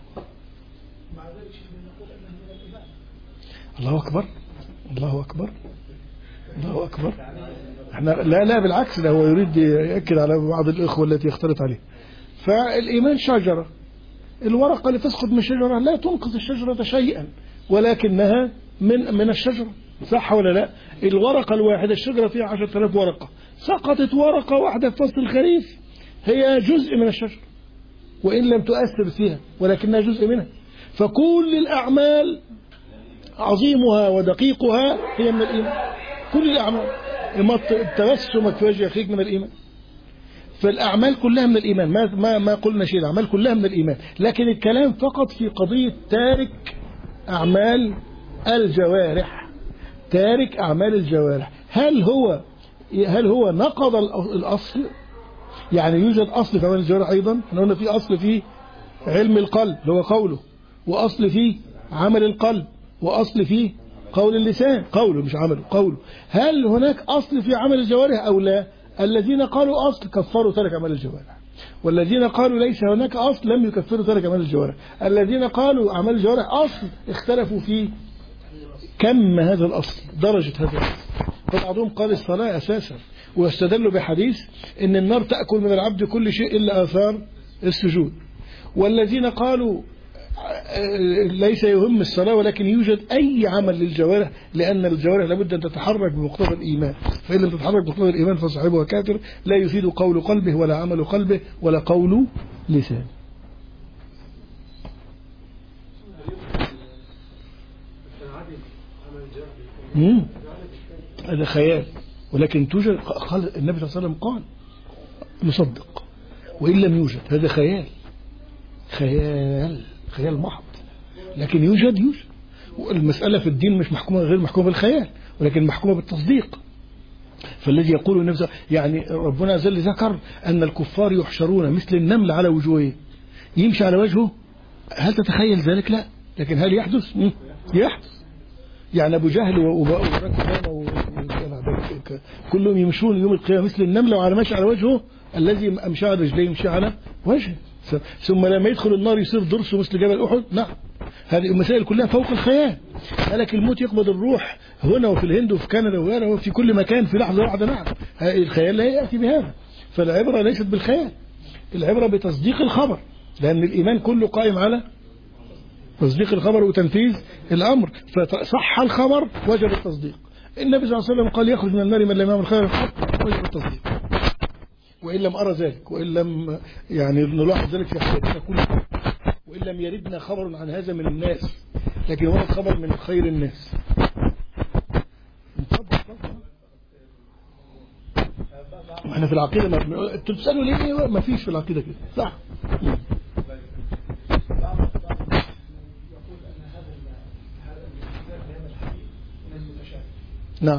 الله أكبر الله أكبر الله أكبر. احنا لا لا بالعكس، ده هو يريد يأكد على بعض الإخوة التي يختلط عليه. فالإيمان شجرة، الورقة اللي تسقط من الشجرة لا تنقذ الشجرة شيئا ولكنها من من الشجرة، صح ولا لا؟ الورقة الواحدة الشجرة فيها عشرة آلاف ورقة، سقطت ورقة واحدة في فصل الخريف هي جزء من الشجرة وإن لم تؤثر فيها ولكنها جزء منها. فكل الأعمال عظيمها ودقيقها هي من الإيمان، كل الأعمال. تبسمك في وجه أخيك من الإيمان. فالأعمال كلها من الإيمان، ما ما ما قلنا شيء، الأعمال كلها من الإيمان. لكن الكلام فقط في قضية تارك أعمال الجوارح. تارك أعمال الجوارح هل هو هل هو نقض الأصل؟ يعني يوجد أصل في أعمال الجوارح أيضا. احنا قلنا في أصل في علم القلب اللي هو قوله، وأصل في عمل القلب، وأصل في قول اللسان، قوله مش عمله قوله. هل هناك أصل في عمل الجوارح أو لا؟ الذين قالوا أصل كفروا ترك عمل الجوارح، والذين قالوا ليس هناك أصل لم يكفروا ترك عمل الجوارح. الذين قالوا عمل الجوارح أصل اختلفوا في كم هذا الأصل، درجة هذا الأصل. فبعضهم قال الصلاة أساسا، واستدلوا بحديث إن النار تأكل من العبد كل شيء إلا آثار السجود. والذين قالوا ليس يهم الصلاة ولكن يوجد أي عمل للجوارح، لأن الجوارح لابد أن تتحرك بمقتضى الإيمان، فإن لم تتحرك بمقتضى الإيمان فصاحبها كافر، لا يفيد قول قلبه ولا عمل قلبه ولا قول لسانه. هذا خيال، ولكن توجد. قال النبي صلى الله عليه وسلم قال نصدق وإن لم يوجد، هذا خيال خيال خيال محض، لكن يوجد يوجد المسألة في الدين مش محكومة غير محكومة بالخيال، ولكن محكومة بالتصديق. فالذي يقول النبي يعني ربنا عز وجل ذكر أن الكفار يحشرون مثل النمل على وجوهه، يمشي على وجهه. هل تتخيل ذلك؟ لا. لكن هل يحدث؟ يحدث. يعني أبو جهل وبراك كلهم يمشون يوم القيامة مثل النملة وعلى ماشي على وجهه، الذي أمشى على رجليه يمشي على وجهه، ثم لما يدخل النار يصير درسه مثل جبل أحد. نعم، هذه المسائل كلها فوق الخيال. ملك الموت يقبض الروح هنا وفي الهند وفي كندا وغيرها وفي كل مكان في لحظة واحدة. نعم، الخيال لا يأتي بهذا. فالعبرة ليست بالخيال، العبرة بتصديق الخبر، لأن الإيمان كله قائم على تصديق الخبر وتنفيذ الأمر. فصح الخبر وجب التصديق. النبي صلى الله عليه وسلم قال يخرج من النار من لم يعمل خيرا قط، وجب التصديق. وإن لم أرى ذلك، وإن لم يعني نلاحظ ذلك في حياتنا كلها، وإن لم يردنا خبر عن هذا من الناس، لكن هو خبر من خير الناس. احنا في العقيدة ما تسألوا ليه؟ ما فيش في العقيدة كده، صح؟ نعم.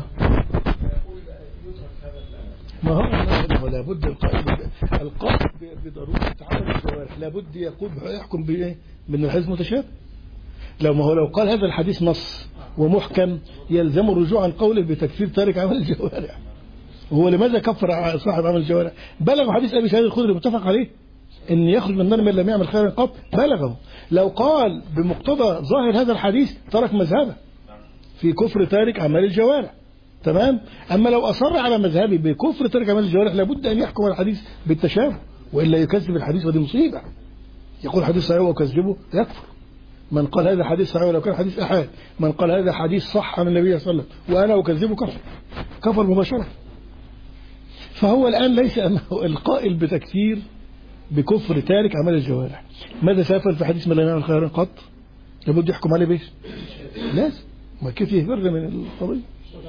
ما هو لابد القائد القائد بضرورة عمل الجوارح لابد يقول يحكم بايه؟ من الحديث متشابه. لو ما هو لو قال هذا الحديث نص ومحكم يلزم الرجوع عن قوله بتكفير تارك عمل الجوارح. هو لماذا كفر صاحب عمل الجوارح؟ بلغ حديث ابي سعيد الخدري المتفق عليه ان يخرج من النار من لم يعمل خيرا قط، بلغه. لو قال بمقتضى ظاهر هذا الحديث ترك مذهبه في كفر تارك عمل الجوارح. تمام. أما لو أصر على مذهبي بكفر ترك عمل الجوارح لابد أن يحكم الحديث بالتشابه، وإلا يكذب الحديث، ودي مصيبة. يقول حديث صحيح وكذبه يكفر. من قال هذا حديث صحيح ولو كان حديث أحاد، من قال هذا حديث صح عن النبي صلى الله عليه وسلم وأنا أكذبه كفر، كفر مباشرة. فهو الآن ليس القائل بتكفير بكفر تارك عمل الجوارح. ماذا سيفعل في حديث من لا يعمل خيرا قط؟ لابد يحكم عليه بيش، لازم. ما كيف يهبر من القضية؟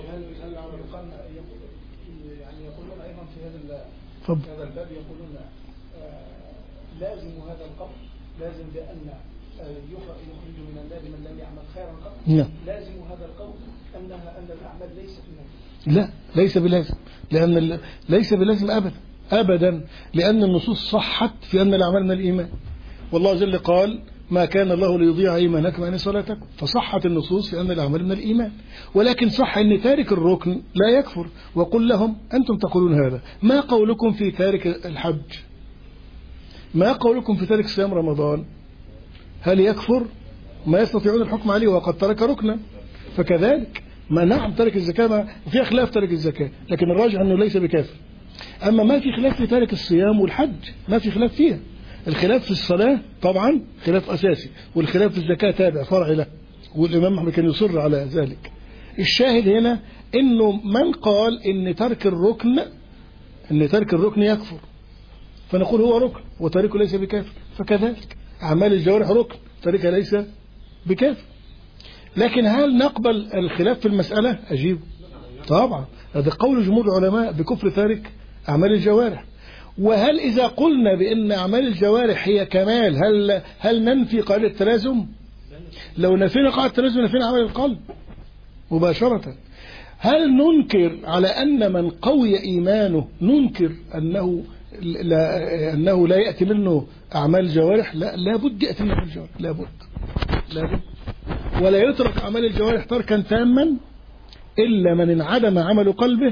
يعني يقولون أيضا في هذا فضل. هذا الباب يقولون آه لازم هذا القول، لازم بأن يخرج من النار من لم يعمل خيرا قط. نعم. لازم هذا القول أنها أن الأعمال ليست من لا، ليس بلازم، لأن ليس بلازم أبدا أبدا، لأن النصوص صحت في أن الأعمال من الإيمان. والله جل قال ما كان الله ليضيع إيمانكم وإن صلاتكم، فصحت النصوص في أن الأعمال من الإيمان. ولكن صح أن تارك الركن لا يكفر. وقل لهم أنتم تقولون هذا، ما قولكم في تارك الحج؟ ما قولكم في تارك صيام رمضان؟ هل يكفر؟ ما يستطيعون الحكم عليه وقد ترك ركنا. فكذلك ما نعم ترك الزكاة، ما في خلاف ترك الزكاة، لكن الراجح أنه ليس بكافر. أما ما في خلاف في تارك الصيام والحج، ما في خلاف فيها. الخلاف في الصلاة طبعا خلاف أساسي، والخلاف في الزكاة تابع فرع له، والإمام أحمد كان يصر على ذلك. الشاهد هنا إنه من قال إن ترك الركن إن ترك الركن يكفر، فنقول هو ركن وتاركه ليس بكافر. فكذلك أعمال الجوارح ركن، تاركها ليس بكافر. لكن هل نقبل الخلاف في المسألة؟ أجيب طبعا، هذا قول جمهور العلماء بكفر تارك أعمال الجوارح. وهل إذا قلنا بأن أعمال الجوارح هي كمال هل هل ننفي قاعدة التلازم؟ لو نفينا قاعدة التلازم نفينا عمل القلب مباشرة. هل ننكر على أن من قوي إيمانه ننكر أنه لا أنه لا يأتي منه أعمال الجوارح؟ لا، لابد يأتي منه أعمال الجوارح، لابد لابد ولا يترك أعمال الجوارح تركا تاما إلا من انعدم عمل قلبه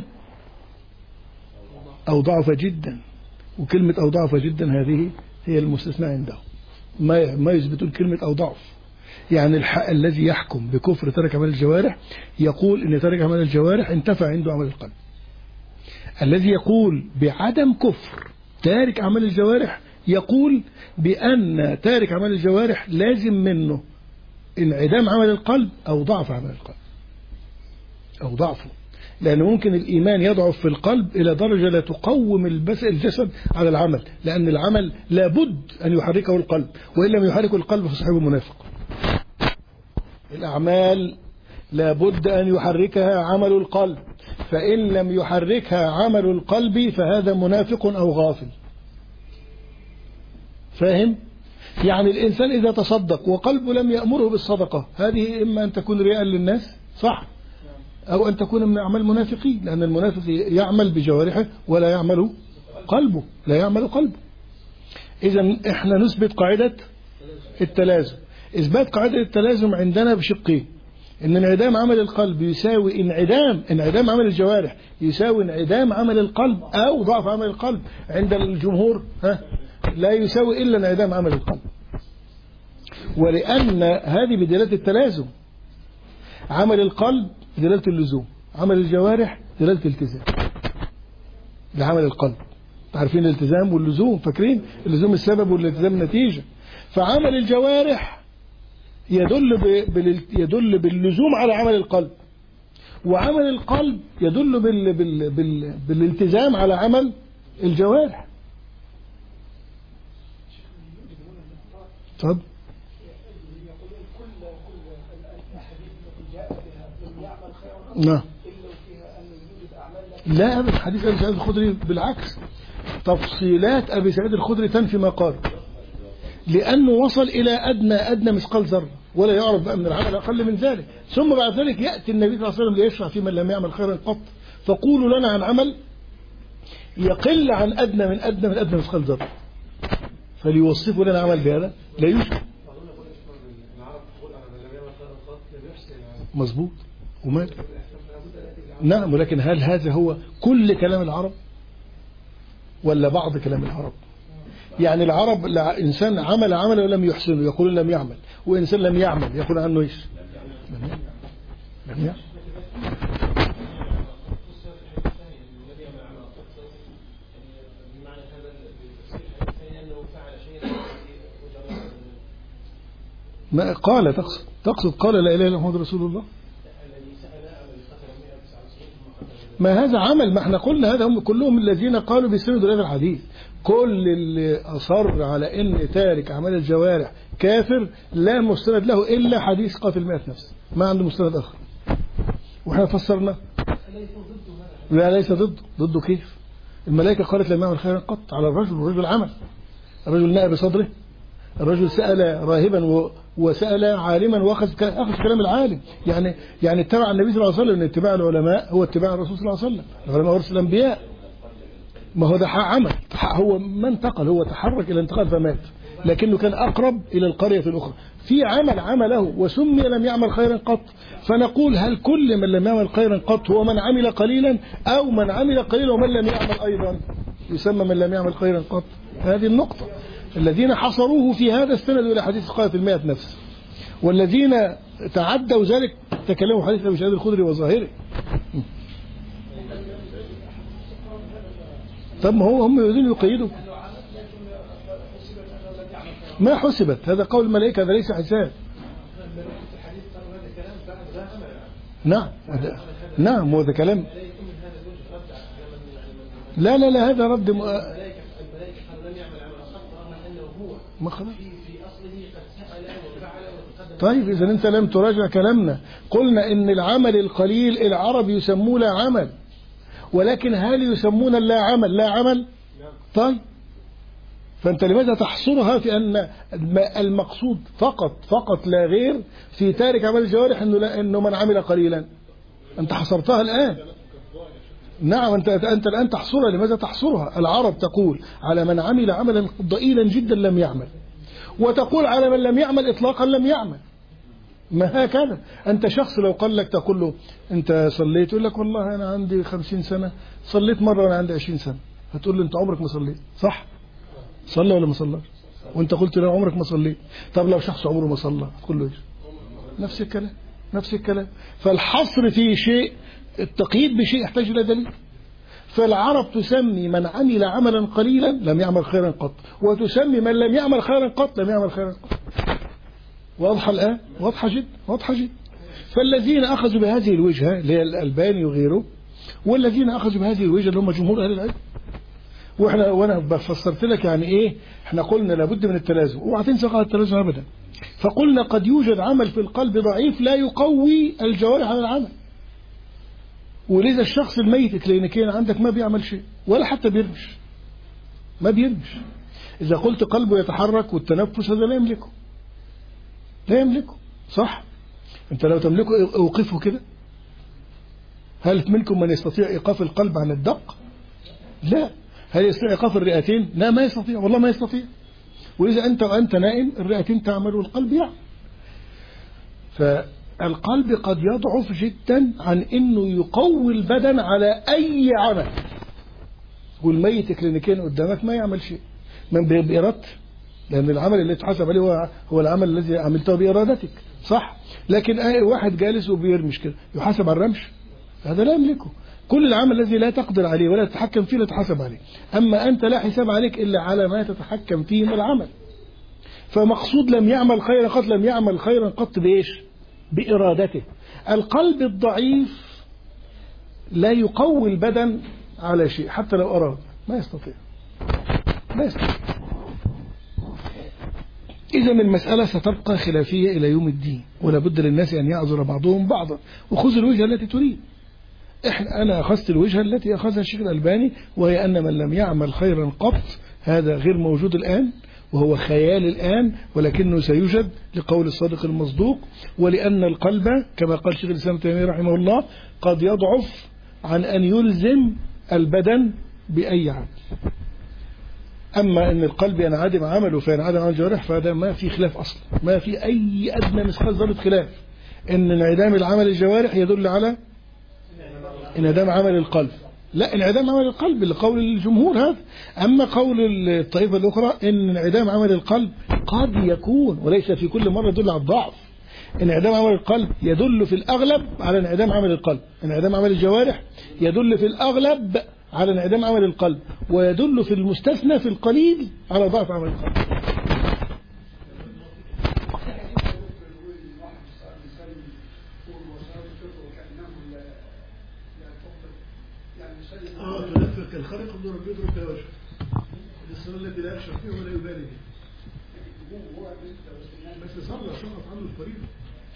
أو ضعف جدا. وكلمة أو ضعف جدا هذه هي المستثنى عنده، ما ما يثبتون كلمة أو ضعف. يعني الحق الذي يحكم بكفر ترك عمل الجوارح يقول إن ترك عمل الجوارح انتفع عنده عمل القلب. الذي يقول بعدم كفر تارك عمل الجوارح يقول بأن تارك عمل الجوارح لازم منه انعدام عمل القلب أو ضعف عمل القلب أو ضعفه، لأن ممكن الإيمان يضعف في القلب إلى درجة لا تقوم الجسد على العمل، لأن العمل لابد أن يحركه القلب، وإن لم يحركه القلب فصاحبه منافق. الأعمال لابد أن يحركها عمل القلب، فإن لم يحركها عمل القلب فهذا منافق أو غافل. فاهم؟ يعني الإنسان إذا تصدق وقلبه لم يأمره بالصدقة، هذه إما أن تكون رياء للناس، صح؟ أو أن تكون من أعمال المنافقين، لأن المنافق يعمل بجوارحه ولا يعمل قلبه، لا يعمل قلبه. إذا إحنا نثبت قاعدة التلازم. إثبات قاعدة التلازم عندنا بشقين: إن انعدام عمل القلب يساوي انعدام انعدام عمل الجوارح يساوي انعدام عمل القلب أو ضعف عمل القلب. عند الجمهور ها لا يساوي إلا انعدام عمل القلب، ولأن هذه بدلالة التلازم. عمل القلب دلالة اللزوم، عمل الجوارح دلالة الالتزام. لعمل القلب عارفين الالتزام واللزوم، فاكرين اللزوم السبب والالتزام النتيجة. فعمل الجوارح يدل يدل باللزوم على عمل القلب، وعمل القلب يدل بال بال بال بالالتزام على عمل الجوارح. طب نعم لا أبدا، حديث أبي سعيد الخدري بالعكس، تفصيلات أبي سعيد الخدري تنفي ما قال، لأنه وصل إلى أدنى أدنى مثقال ذرة، ولا يعرف بقى من العمل أقل من ذلك. ثم بعد ذلك يأتي النبي صلى الله عليه وسلم ليشرع في من لم يعمل خيرا قط، فقولوا لنا عن عمل يقل عن أدنى من أدنى من أدنى مثقال ذرة، فليوصفوا لنا عمل بهذا لا يوجد. مظبوط ومال. نعم، ولكن هل هذا هو كل كلام العرب ولا بعض كلام العرب؟ يعني العرب إنسان عمل عمل ولم يحسنه يقول لم يعمل، وإنسان لم يعمل يقول عنه إيش؟ لم يعمل. لم يعمل. ما قال تقصد تقصد قال لا إله إلا محمد رسول الله. ما هذا عمل، ما احنا قلنا هذا هم كلهم الذين قالوا بيستندوا لهذا الحديث. كل اللي أصر على ان تارك اعمال الجوارح كافر لا مستند له الا حديث قاتل مئة نفس، ما عنده مستند اخر. واحنا فسرنا لا ليس ضده. ضده كيف؟ الملائكه قالت لم يعمل خيرا قط على الرجل، والرجل عمل. الرجل نأى بصدره، الرجل سأل راهبا وسأل عالما واخذ اخذ كلام العالم. يعني يعني اتبع النبي صلى الله عليه وسلم. ان اتباع العلماء هو اتباع الرسول صلى الله عليه وسلم. العلماء ورث الانبياء. ما هو ده عمل، هو ما انتقل، هو تحرك الى انتقال فمات، لكنه كان اقرب الى القرية الاخرى. في عمل عمله وسمي لم يعمل خيرا قط، فنقول هل كل من لم يعمل خيرا قط هو من عمل قليلا، او من عمل قليلا ومن لم يعمل ايضا يسمى من لم يعمل خيرا قط؟ هذه النقطة. الذين حصروه في هذا استندوا إلى حديث قاتل المئة نفس، والذين تعدوا ذلك تكلموا حديث أبي سعيد الخدري وظاهره. طب ما هو هم يريدون يقيدوا. ما حسبت، هذا قول الملائكة، هذا ليس حساب. نعم نعم وهذا كلام. لا لا لا هذا رد م... ما خلاص. طيب إذا أنت لم تراجع كلامنا. قلنا إن العمل القليل العرب يسموه لا عمل، ولكن هل يسمون لا عمل لا عمل؟ طيب فأنت لماذا تحصرها في أن المقصود فقط فقط لا غير في تارك عمل الجوارح إنه لا إنه من عمل قليلا؟ أنت حصرتها الآن. نعم أنت أنت الآن تحصرها. لماذا تحصرها؟ العرب تقول على من عمل عملا ضئيلا جدا لم يعمل، وتقول على من لم يعمل إطلاقا لم يعمل. ما هكذا. أنت شخص لو قال لك تقول له أنت صليت، يقول لك والله أنا عندي خمسين سنة صليت مرة وأنا عندي عشرين سنة. هتقول له أنت عمرك ما صليت، صح؟ صلى ولا ما صلى؟ وأنت قلت له عمرك ما صليت. طب لو شخص عمره ما صلى تقول له إيش؟ نفس الكلام نفس الكلام. فالحصر في شيء، التقييد بشيء يحتاج إلى دليل. فالعرب تسمي من عمل عملا قليلا لم يعمل خيرا قط، وتسمي من لم يعمل خيرا قط لم يعمل خيرا قط. واضحة الآن؟ واضحة جدا واضحة جدا. فالذين أخذوا بهذه الوجهة اللي هي الألباني وغيره، والذين أخذوا بهذه الوجهة اللي هم جمهور أهل العلم. وإحنا وأنا بفسرت لك يعني إيه. إحنا قلنا لابد من التلازم، اوعى تنسى قاعدة التلازم أبدا. فقلنا قد يوجد عمل في القلب ضعيف لا يقوي الجوارح على العمل، ولذا الشخص الميت كلينيكيا عندك ما بيعمل شيء ولا حتى بيرمش، ما بيرمش. إذا قلت قلبه يتحرك والتنفس هذا لا يملكه، لا يملكه، صح؟ أنت لو تملكه اوقفه كده. هل منكم من يستطيع إيقاف القلب عن الدق؟ لا. هل يستطيع إيقاف الرئتين؟ لا، ما يستطيع، والله ما يستطيع. وإذا أنت وأنت نائم الرئتين تعمل والقلب يعمل. فالقلب قد يضعف جدا عن أنه يقوي البدن على أي عمل. والميت كلينيكيا قدامك ما يعمل شيء من بإرادته، لأن العمل اللي تحسب عليه هو هو العمل الذي عملته بإرادتك، صح؟ لكن واحد جالس وبيرمش كده يحاسب على الرمش، هذا لا يملكه. كل العمل الذي لا تقدر عليه ولا تتحكم فيه لا تحاسب عليه. أما أنت لا حساب عليك إلا على ما تتحكم فيه من العمل. فمقصود لم يعمل خيرا قط، لم يعمل خيرا قط بإيش؟ بإرادته. القلب الضعيف لا يقوي البدن على شيء حتى لو أراد، ما يستطيع، ما يستطيع. إذا المسألة ستبقى خلافية إلى يوم الدين، ولا بد للناس أن يعذر بعضهم بعضا، وخذ الوجهة التي تريد. إحنا أنا أخذت الوجهة التي أخذها الشيخ الألباني، وهي أن من لم يعمل خيرا قط هذا غير موجود الآن، وهو خيال الآن، ولكنه سيوجد لقول الصادق المصدوق، ولأن القلب كما قال شيخ الإسلام تيمية رحمه الله قد يضعف عن أن يلزم البدن بأي عمل. أما أن القلب ينعدم عمله فينعدم عمل الجوارح فهذا ما في خلاف أصلا، ما في أي أدنى مثقال ذرة خلاف أن انعدام العمل الجوارح يدل على انعدام عمل القلب. لا، انعدام عمل القلب لقول الجمهور هذا. أما قول الطائفة الأخرى أن انعدام عمل القلب قد يكون وليس في كل مرة يدل على الضعف. انعدام عمل القلب يدل في الأغلب على انعدام عمل القلب، انعدام عمل الجوارح يدل في الأغلب على انعدام عمل القلب، ويدل في المستثنى في القليل على ضعف عمل القلب. اه تلفق كالخرق يضرب يضرب في وجهه، الصلاة التي لا يخشى فيها ولا يبالي بها، بس صلى شقط عنه الفريضة.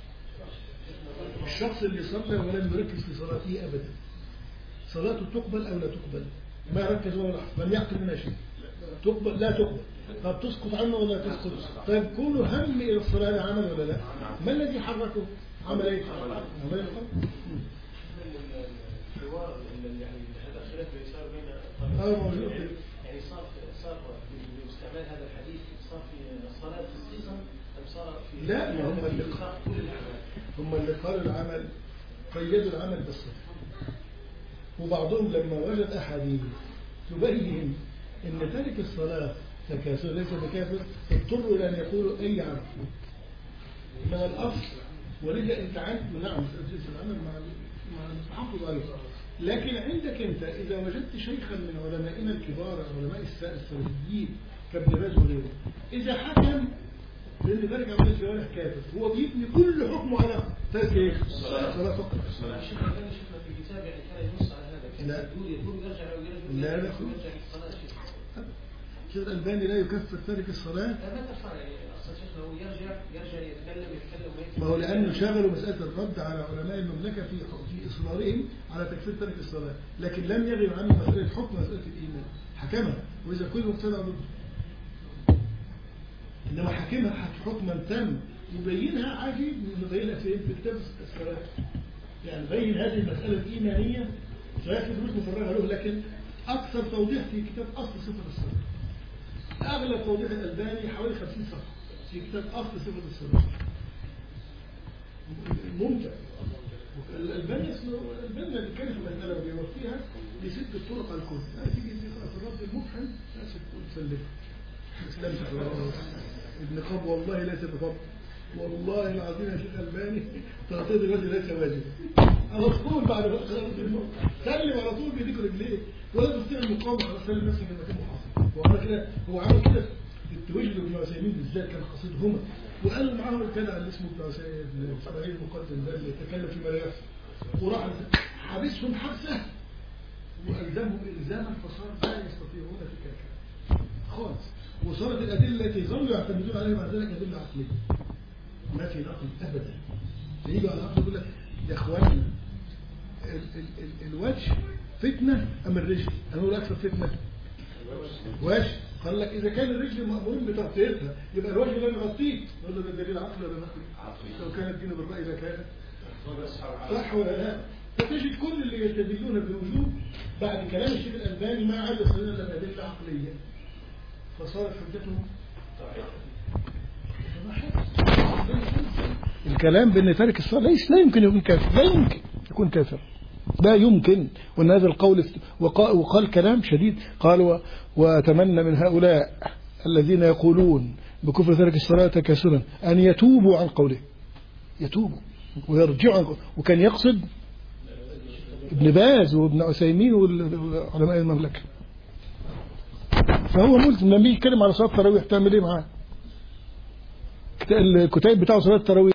الشخص اللي صلى ولم يركز في صلاته أبدا صلاته تقبل أو لا تقبل، ما ركز ولا لحظة، لم يعقل منها شيء، تقبل لا تقبل. طب تسقط عنه ولا تسقط؟ طيب كونه هم إلى الصلاة عمل ولا لا؟ ما الذي حركه؟ عمل ايه؟ عمل القلب. الحوار يعني هذا الخلاف يصير بين اه موجود يعني صار صار باستعمال هذا الحديث صار في الصلاة خصيصا أم صار في لا، ما هم اللي هم اللي قالوا العمل قيدوا العمل بالصفة، وبعضهم لما وجد أحاديث تبين إن تارك الصلاة تكاسل ليس بكافر اضطروا إلى أن يقولوا أي عمل من الأصل، ولذا أنت عندك نعم تأسيس العمل مع مع التحفظ عليه. لكن عندك أنت إذا وجدت شيخا من علمائنا الكبار علماء السلفيين كابن باز وغيره، إذا حكم لأن ذلك عمل الجوارح كافر، هو بيبني كل حكمه على ترك ايه؟ صلاة فقط. الشيخ الألباني شفنا في كتاب يعني كان ينص على هذا، كان يقول يقول يرجع أو يرجع لا لا يرجع للصلاة. الشيخ الألباني لا يكفر تارك الصلاة. لا ما كفر يعني أصلا شيخنا هو يرجع يرجع يتكلم يتكلم ما هو لأنه شغلوا مسألة الرد على علماء المملكة في في إصرارهم على تكفير تارك الصلاة، لكن لم يغب عنه مسألة الحكم مسألة الإيمان حكمها، وإذا كل مبتدع ضده. إنما حكمها حكما تام يبينها عجيب يبينها فين في كتاب الصلاة، يعني بين هذه المسألة الإيمانية صحيح في دروس مفرغة له، لكن أكثر توضيح في كتاب أصل صفة الصلاة. أغلب توضيح الألباني حوالي خمسين صفحة في كتاب أصل صفة الصلاة، ممتع. الألباني اسمه الألباني اللي كان في المسألة وبيوفيها بست الطرق على الكل، يعني تيجي في الرد المفحم تأسف تسلم استمتع ابن قاب والله ليس بفضل، والله العظيم يا شيخ الألباني تغطية الوجه ليس واجب على طول بعد سلم على طول بيديك رجليه ولا تستطيع المقاومة، خلاص سلم نفسك المكان محافظ. وعمل كده، هو عمل كده التوجد ابن عثيمين بالذات كان قصيدهما، وقالوا معاهم الجدع اللي اسمه ابن عثيمين اسماعيل المقدم ده اللي يتكلم في ملايين، وراح حابسهم حبسه والزمهم الزاما فصار لا يستطيعون في كلام خالص، وصارت الادله التي ظلوا يعتمدون عليها بعد ذلك ادله عقليه ما في نقل ابدا. فيجوا على العقل يقول لك يا اخواننا ال ال ال الوجه فتنه ام الرجل؟ انا اقول اكثر فتنه وجه، قال لك إذا كان الرجل مأمورين بتغطيتها يبقى الوجه لا نغطيه، نقول له ده دليل عقلي ولا نقلي؟ لو كان الدين بالرأي لكان صح ولا لا؟ فتجد كل اللي يستدلون بالوجوب بعد كلام الشيخ الألباني ما عاد يصلون إلا بأدلة عقلية، فصارت حجتهم الكلام بأن تارك الصلاة ليس لا يمكن يكون كافر، لا يمكن يكون كافر، لا يمكن. وأن هذا القول وقال, وقال كلام شديد، قال وأتمنى من هؤلاء الذين يقولون بكفر تارك الصلاة تكاسلا أن يتوبوا عن قوله، يتوبوا ويرجعوا عن قوله. وكان يقصد ابن باز وابن عثيمين وعلماء المملكة. فهو ملزم لما يجي يتكلم على صلاة التراويح تعمل ايه معاه؟ الكتاب بتاعه صلاة التراويح